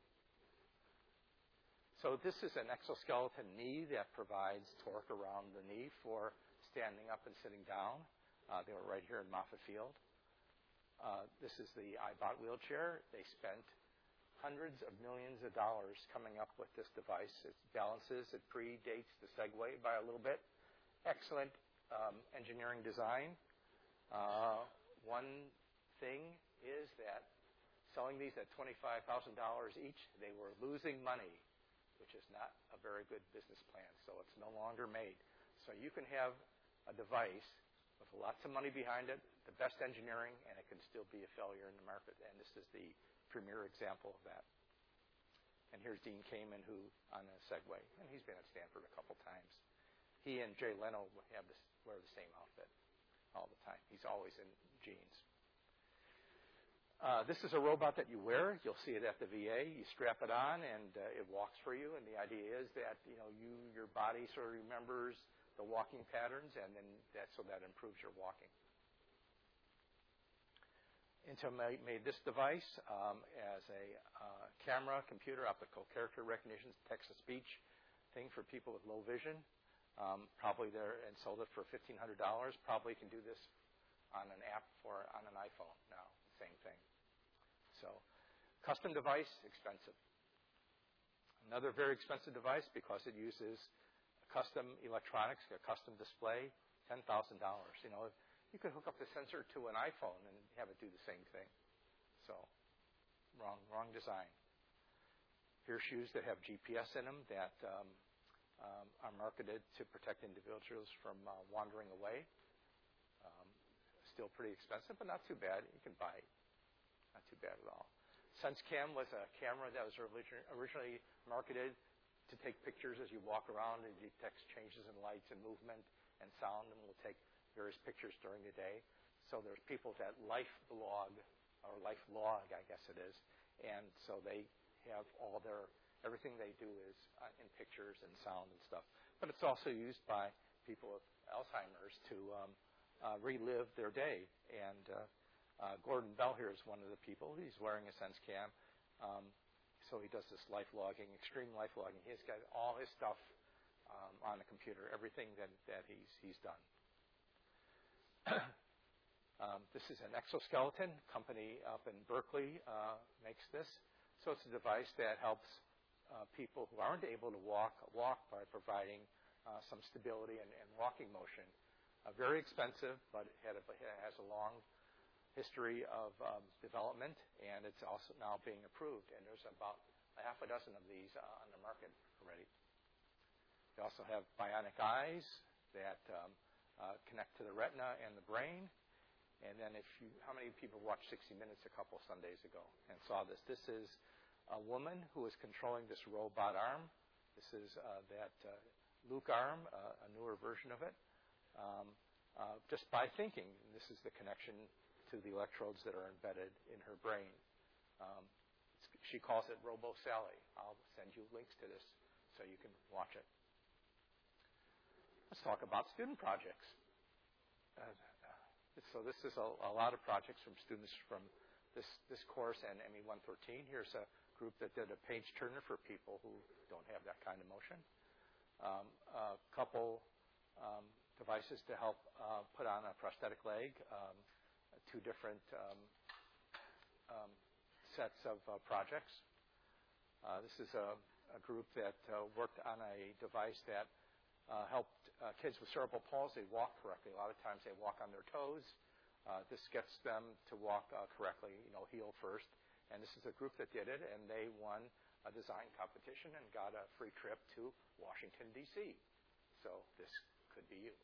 Speaker 1: So this is an exoskeleton knee that provides torque around the knee for standing up and sitting down. Uh, they were right here in Moffett Field. uh, this is the iBot wheelchair. They spent hundreds of millions of dollars coming up with this device. It balances, it predates the Segway by a little bit. Excellent um, engineering design. Uh, one thing is that selling these at twenty-five thousand dollars each, they were losing money, which is not a very good business plan. So it's no longer made. So you can have a device with lots of money behind it, the best engineering, and it can still be a failure in the market. And this is the premier example of that. And here's Dean Kamen, who on a Segway, and he's been at Stanford a couple times. He and Jay Leno have this, wear the same outfit all the time. He's always in jeans. Uh, this is a robot that you wear. You'll see it at the V A. You strap it on, and uh, it walks for you. And the idea is that you know you your body sort of remembers the walking patterns, and then that so that improves your walking. Intel made this device um, as a uh, camera, computer, optical character recognition, text-to-speech thing for people with low vision. Um, probably there and sold it for fifteen hundred dollars. Probably can do this on an app for on an iPhone now. Same thing. So, custom device, expensive. Another very expensive device because it uses custom electronics, a custom display, ten thousand dollars. You know, you could hook up the sensor to an iPhone and have it do the same thing. So, wrong, wrong design. Here's shoes that have G P S in them that um, um, are marketed to protect individuals from uh, wandering away. Um, still pretty expensive, but not too bad. You can buy it. Not too bad at all. SenseCam was a camera that was originally marketed to take pictures as you walk around. It detects changes in lights and movement and sound, and will take various pictures during the day. So there's people that life blog, or life log, I guess it is, and so they have all their, everything they do is uh, in pictures and sound and stuff. But it's also used by people with Alzheimer's to um, uh, relive their day. And uh, uh, Gordon Bell here is one of the people. He's wearing a SenseCam. Um, So he does this life logging, extreme life logging. He's got all his stuff um, on the computer, everything that, that he's, he's done. um, this is an exoskeleton. Company up in Berkeley uh, makes this. So it's a device that helps uh, people who aren't able to walk, walk by providing uh, some stability and, and walking motion. Uh, very expensive, but it, had a, it has a long history of um, development, and it's also now being approved. And there's about a half a dozen of these uh, on the market already. They also have bionic eyes that um, uh, connect to the retina and the brain. And then if you, how many people watched sixty minutes a couple Sundays ago and saw this? This is a woman who is controlling this robot arm. This is uh, that uh, Luke arm, uh, a newer version of it. Um, uh, just by thinking, this is the connection to the electrodes that are embedded in her brain. Um, she calls it Robo Sally. I'll send you links to this so you can watch it. Let's talk about student projects. Uh, so this is a, a lot of projects from students from this, this course and M E one thirteen. Here's a group that did a page turner for people who don't have that kind of motion. Um, a couple um, devices to help uh, put on a prosthetic leg. Um, two different um, um, sets of uh, projects. Uh, this is a, a group that uh, worked on a device that uh, helped uh, kids with cerebral palsy walk correctly. A lot of times they walk on their toes. Uh, this gets them to walk uh, correctly, you know, heel first. And this is a group that did it, and they won a design competition and got a free trip to Washington, D C So this could be you.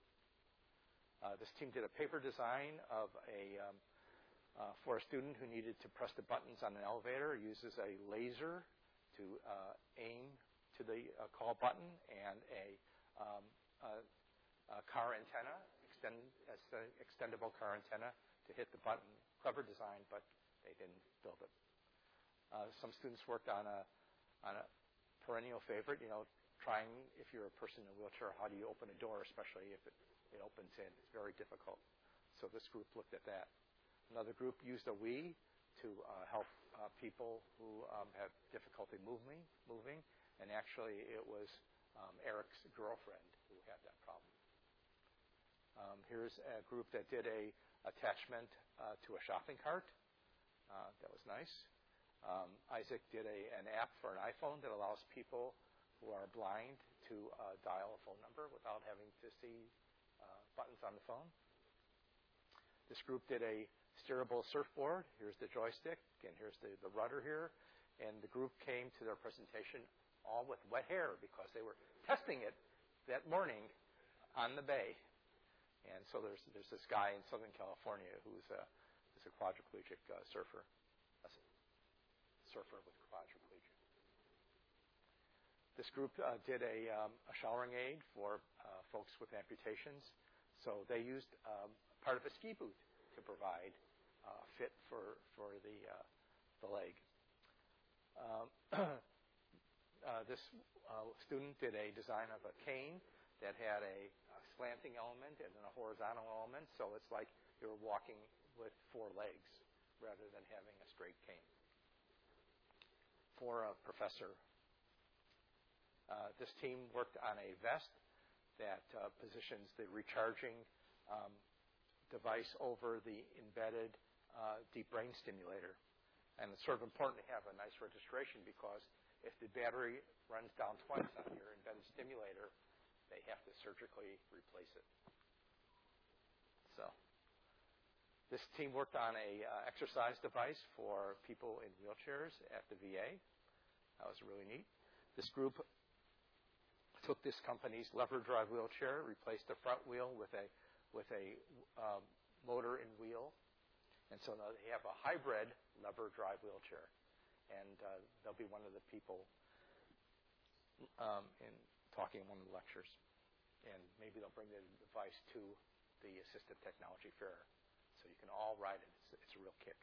Speaker 1: Uh, this team did a paper design of a um, uh, for a student who needed to press the buttons on an elevator. Uses a laser to uh, aim to the uh, call button and a, um, a, a car antenna, extend, uh, extendable car antenna to hit the button. Clever design, but they didn't build it. Uh, some students worked on a on a perennial favorite. You know, trying if you're a person in a wheelchair, how do you open a door, especially if it It opens in. It's very difficult. So this group looked at that. Another group used a Wii to uh, help uh, people who um, have difficulty moving, moving. And actually, it was um, Eric's girlfriend who had that problem. Um, here's a group that did a attachment uh, to a shopping cart. Uh, that was nice. Um, Isaac did a, an app for an iPhone that allows people who are blind to uh, dial a phone number without having to see uh, buttons on the phone. This group did a steerable surfboard. Here's the joystick, and here's the, the rudder here. And the group came to their presentation all with wet hair because they were testing it that morning on the bay. And so there's there's this guy in Southern California who's a, who's a quadriplegic uh, surfer, a surfer with quadriplegia. This group uh, did a, um, a showering aid for uh, folks with amputations. So they used um, part of a ski boot to provide uh, fit for for the uh, the leg. Um, uh, this uh, student did a design of a cane that had a, a slanting element and then a horizontal element, so it's like you're walking with four legs rather than having a straight cane. For a professor, uh, this team worked on a vest that uh, positions the recharging um, device over the embedded uh, deep brain stimulator. And it's sort of important to have a nice registration because if the battery runs down twice on your embedded stimulator, they have to surgically replace it. So this team worked on a uh, exercise device for people in wheelchairs at the V A. That was really neat. This group took this company's lever drive wheelchair, replaced the front wheel with a with a um, motor and wheel, and so now they have a hybrid lever drive wheelchair, and uh, they'll be one of the people um, in talking in one of the lectures, and maybe they'll bring the device to the Assistive Technology Fair, so you can all ride it. It's, it's a real kick.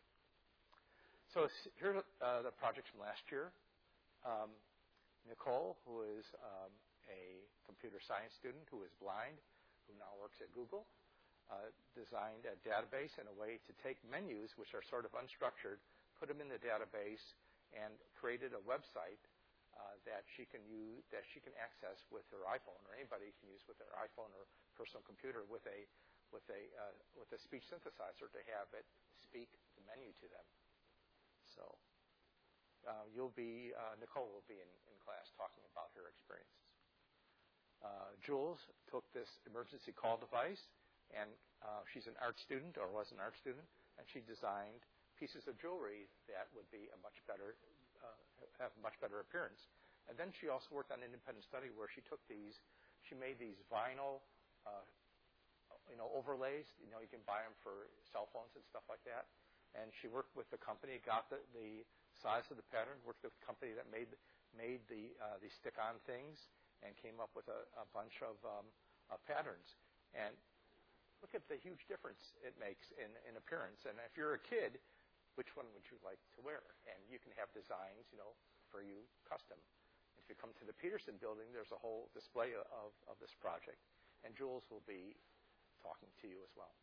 Speaker 1: So here are uh, the projects from last year. Um, Nicole, who is um, a computer science student who is blind, who now works at Google, uh, designed a database and a way to take menus, which are sort of unstructured, put them in the database, and created a website uh, that she can use, that she can access with her iPhone, or anybody can use with their iPhone or personal computer with a with a uh, with a speech synthesizer to have it speak the menu to them. So uh, you'll be uh, Nicole will be in, in class talking about her experiences. Uh, Jules took this emergency call device, and uh, she's an art student, or was an art student, and she designed pieces of jewelry that would be a much better, uh, have much better appearance. And then she also worked on an independent study where she took these, she made these vinyl, uh, you know, overlays. You know, you can buy them for cell phones and stuff like that. And she worked with the company, got the, the size of the pattern, worked with the company that made made the uh, these stick-on things, and came up with a, a bunch of um, uh, patterns. And look at the huge difference it makes in, in appearance. And if you're a kid, which one would you like to wear? And you can have designs, you know, for you custom. If you come to the Peterson building, there's a whole display of, of this project. And Jules will be talking to you as well.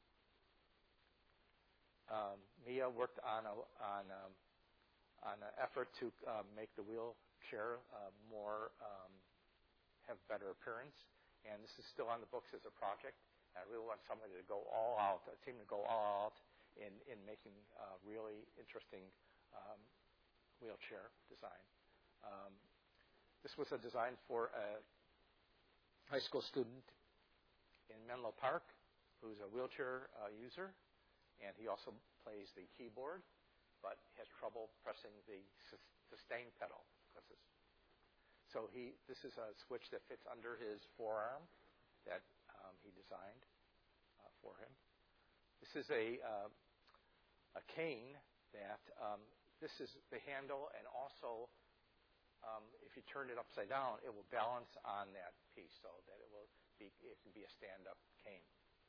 Speaker 1: Um, Mia worked on a, on um, on an effort to uh, make the wheelchair uh, more um, have better appearance, and this is still on the books as a project. I really want somebody to go all out, a team to go all out in in making uh, really interesting um, wheelchair design. Um, this was a design for a high school student in Menlo Park who's a wheelchair uh, user, and he also plays the keyboard, but has trouble pressing the sus- sustain pedal. Because it's, so he, this is a switch that fits under his forearm that um, he designed uh, for him. This is a uh, a cane that um, this is the handle, and also um, if you turn it upside down, it will balance on that piece, so that it will be it can be a stand-up cane.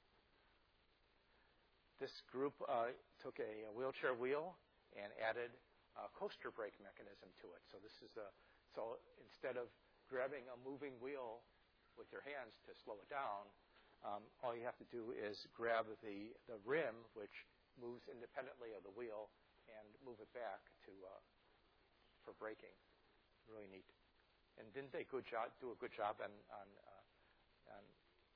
Speaker 1: This group uh, took a, a wheelchair wheel and added a coaster brake mechanism to it. So this is a so instead of grabbing a moving wheel with your hands to slow it down, um, all you have to do is grab the, the rim, which moves independently of the wheel, and move it back to uh, for braking. Really neat. And didn't they good job do a good job on on, uh, on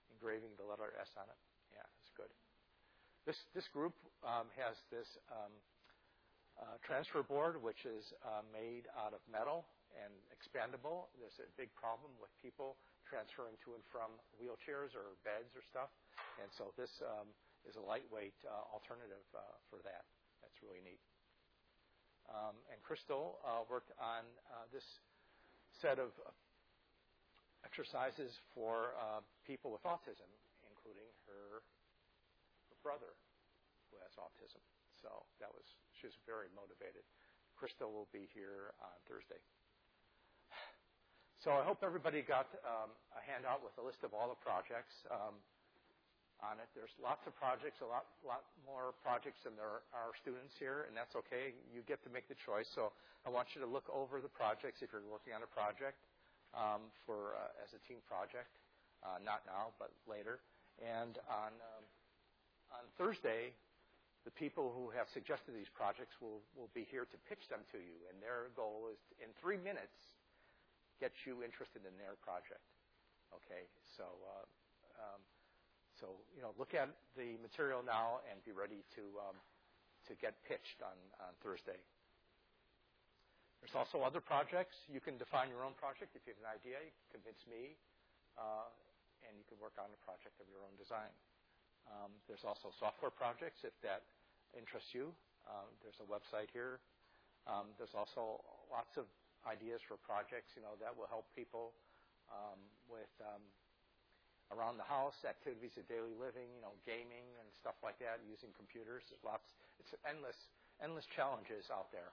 Speaker 1: engraving the letter S on it. Yeah, it's good. This this group um, has this um, uh, transfer board, which is uh, made out of metal and expandable. There's a big problem with people transferring to and from wheelchairs or beds or stuff, and so this um, is a lightweight uh, alternative uh, for that. That's really neat. Um, and Crystal uh, worked on uh, this set of exercises for uh, people with autism, including her, her brother who has autism. So that was, she was very motivated. Crystal will be here on Thursday. So I hope everybody got um, a handout with a list of all the projects um, on it. There's lots of projects, a lot, lot more projects than there are students here, and that's okay. You get to make the choice. So I want you to look over the projects if you're working on a project um, for uh, as a team project. Uh, not now, but later. And on um, on Thursday, the people who have suggested these projects will, will be here to pitch them to you, and their goal is to, in three minutes, get you interested in their project. Okay, so uh, um, so you know, look at the material now and be ready to um, to get pitched on, on Thursday. There's also other projects. You can define your own project if you have an idea. You can convince me, uh, and you can work on a project of your own design. Um, there's also software projects if that interests you. Um, there's a website here. Um, there's also lots of ideas for projects, you know, that will help people um, with um, around the house, activities of daily living, you know, gaming and stuff like that, using computers. There's lots. It's endless, endless challenges out there.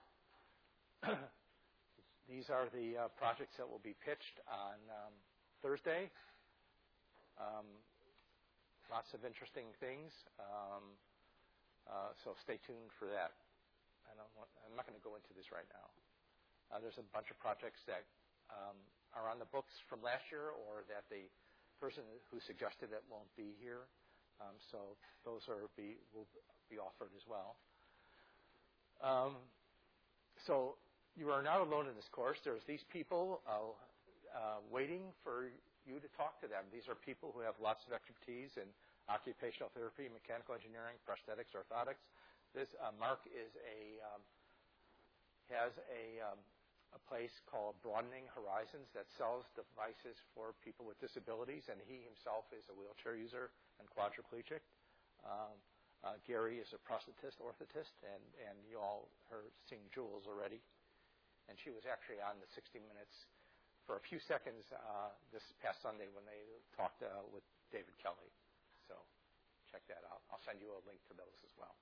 Speaker 1: These are the uh, projects that will be pitched on um, Thursday. Um, lots of interesting things. Um, uh, so stay tuned for that. I don't want, I'm not going to go into this right now. Uh, there's a bunch of projects that um, are on the books from last year or that the person who suggested it won't be here. Um, so those are be, will be offered as well. Um, so you are not alone in this course. There's these people uh, uh, waiting for you to talk to them. These are people who have lots of expertise in occupational therapy, mechanical engineering, prosthetics, orthotics. This uh, Mark is a um, has a um, a place called Broadening Horizons that sells devices for people with disabilities, and he himself is a wheelchair user and quadriplegic. Um, uh, Gary is a prosthetist, orthotist, and, and you all are seeing Jules already. And she was actually on the sixty minutes for a few seconds uh, this past Sunday when they talked uh, with David Kelly. So check that out. I'll send you a link to those as well.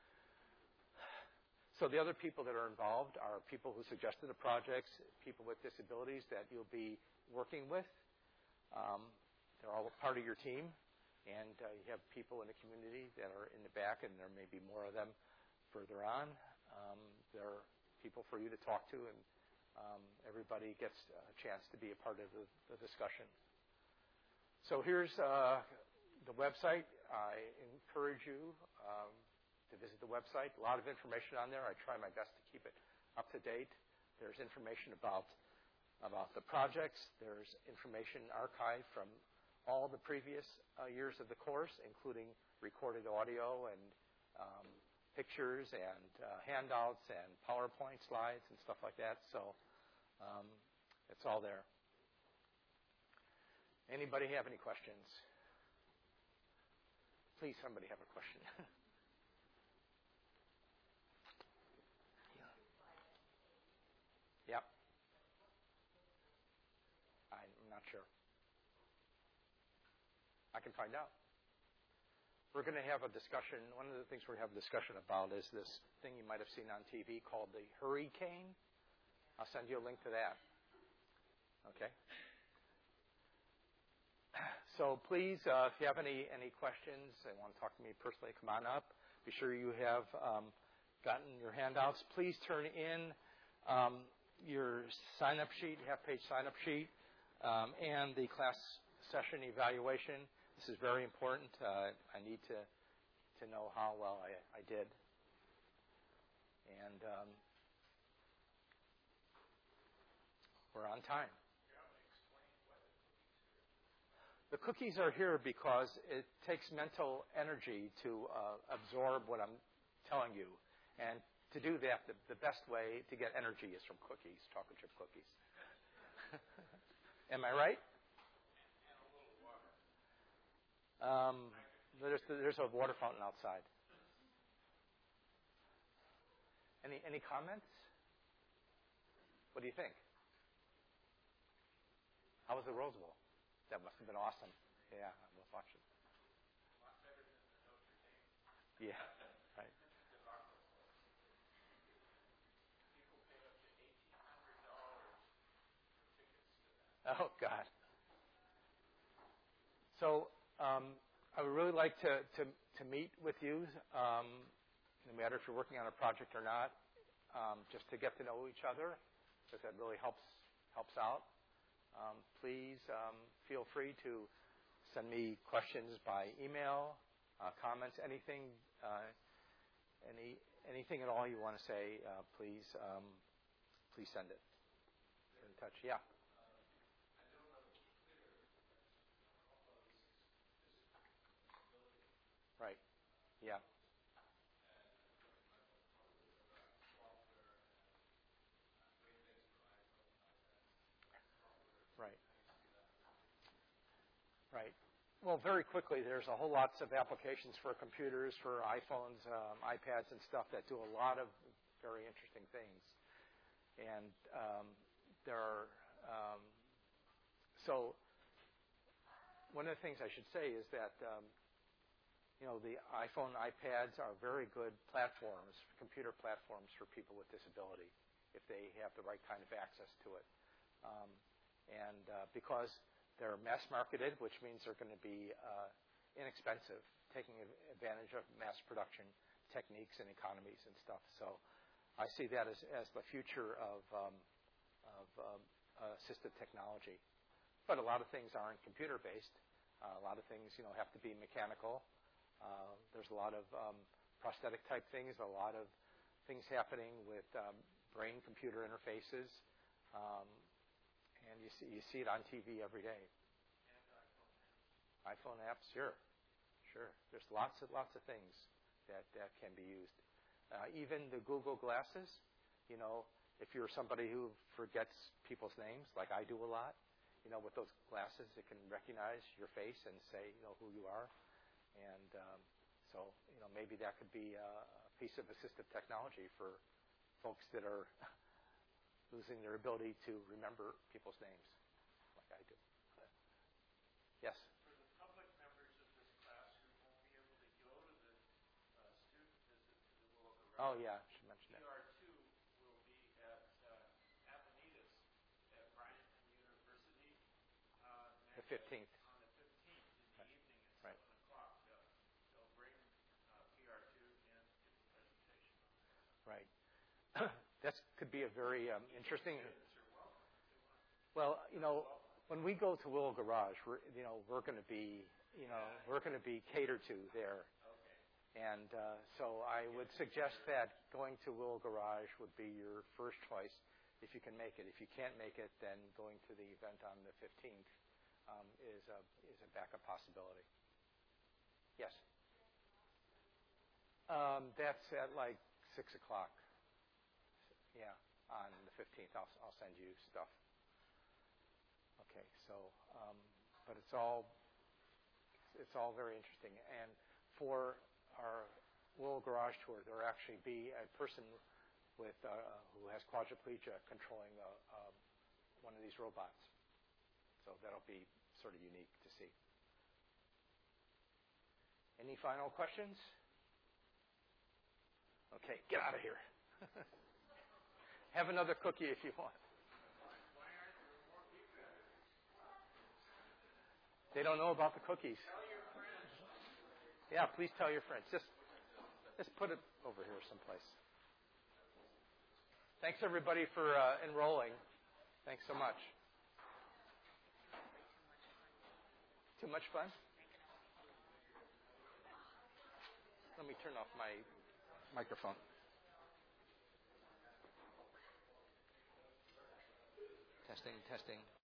Speaker 1: So the other people that are involved are people who suggested the projects, people with disabilities that you'll be working with. Um, they're all part of your team. And uh, you have people in the community that are in the back, and there may be more of them further on. Um, there are people for you to talk to, and um, everybody gets a chance to be a part of the, the discussion. So here's uh, the website. I encourage you um, to visit the website. A lot of information on there. I try my best to keep it up to date. There's information about, about the projects. There's information archived from all the previous uh, years of the course, including recorded audio and um, pictures and uh, handouts and PowerPoint slides and stuff like that. So um, it's all there. Anybody have any questions? Please, somebody have a question. Yeah. Yep. I'm not sure. I can find out. We're going to have a discussion. One of the things we're going to have a discussion about is this thing you might have seen on T V called the Hurricane. I'll send you a link to that. Okay? So please, uh, if you have any, any questions and want to talk to me personally, come on up. Be sure you have um, gotten your handouts. Please turn in um, your sign-up sheet, half-page sign-up sheet, um, and the class session evaluation. This is very important. Uh, I need to to know how well I, I did. And um, we're on time. The cookies are here because it takes mental energy to uh, absorb what I'm telling you. And to do that, the, the best way to get energy is from cookies, chocolate chip cookies. Am I right? Um, there's, there's a water fountain outside. Any, any comments? What do you think? How was the Rose Bowl? That must have been awesome. Yeah, I was watching. Yeah, right. Oh, God. So um, I would really like to, to, to meet with you, um, no matter if you're working on a project or not, um, just to get to know each other, because that really helps helps out. Um, please um, feel free to send me questions by email, uh, comments, anything, uh, any anything at all you want to say. Uh, please, um, please send it. Get in touch. Yeah. Right. Yeah. Right. Right. Well, very quickly, there's a whole lots of applications for computers, for iPhones, um, iPads, and stuff that do a lot of very interesting things. And um, there are um, so one of the things I should say is that um, you know the iPhone, iPads are very good platforms, computer platforms for people with disability, if they have the right kind of access to it. Um, and uh, because they're mass marketed, which means they're going to be uh, inexpensive, taking advantage of mass production techniques and economies and stuff. So I see that as, as the future of, um, of um, assistive technology. But a lot of things aren't computer-based. Uh, a lot of things, you know, have to be mechanical. Uh, there's a lot of um, prosthetic-type things, a lot of things happening with um, brain-computer interfaces. Um, And you see, you see it on T V every day. And iPhone apps. iPhone apps, sure, sure. There's lots of lots of things that, that can be used. Uh, even the Google Glasses. You know, if you're somebody who forgets people's names, like I do a lot, you know, with those glasses, it can recognize your face and say, you know, who you are. And um, so, you know, maybe that could be a, a piece of assistive technology for folks that are losing their ability to remember people's names, like I do. Yes?
Speaker 2: For the public members of this class who won't be able to go to the uh, student visit to the Willow Garage,
Speaker 1: Oh, yeah, I should mention that.
Speaker 2: P R two will be at uh, Avenidas at Bryanton University uh,
Speaker 1: The fifteenth.
Speaker 2: on the fifteenth in the
Speaker 1: Right.
Speaker 2: evening at
Speaker 1: Right.
Speaker 2: seven o'clock. They'll, they'll bring uh, P R two and give a presentation on that.
Speaker 1: Right. That could be a very um, interesting.
Speaker 2: Students are welcome if they want.
Speaker 1: Well, you know, when we go to Willow Garage, we're, you know, we're going to be, you know, we're going to be catered to there.
Speaker 2: Okay.
Speaker 1: And uh, so I would suggest that going to Willow Garage would be your first choice if you can make it. If you can't make it, then going to the event on the fifteenth um, is a is a backup possibility. Yes. Um, that's at like six o'clock. Yeah, on the fifteenth. I'll I'll send you stuff. Okay. So, um, but it's all it's all very interesting. And for our Willow Garage tour, there will actually be a person with uh, who has quadriplegia controlling a, um, one of these robots. So that'll be sort of unique to see. Any final questions? Okay, get out of here. Have another cookie if you want. They don't know about the cookies. Yeah, please tell your friends. Just, just put it over here someplace. Thanks, everybody, for uh, enrolling. Thanks so much. Too much fun? Let me turn off my microphone. Testing, testing.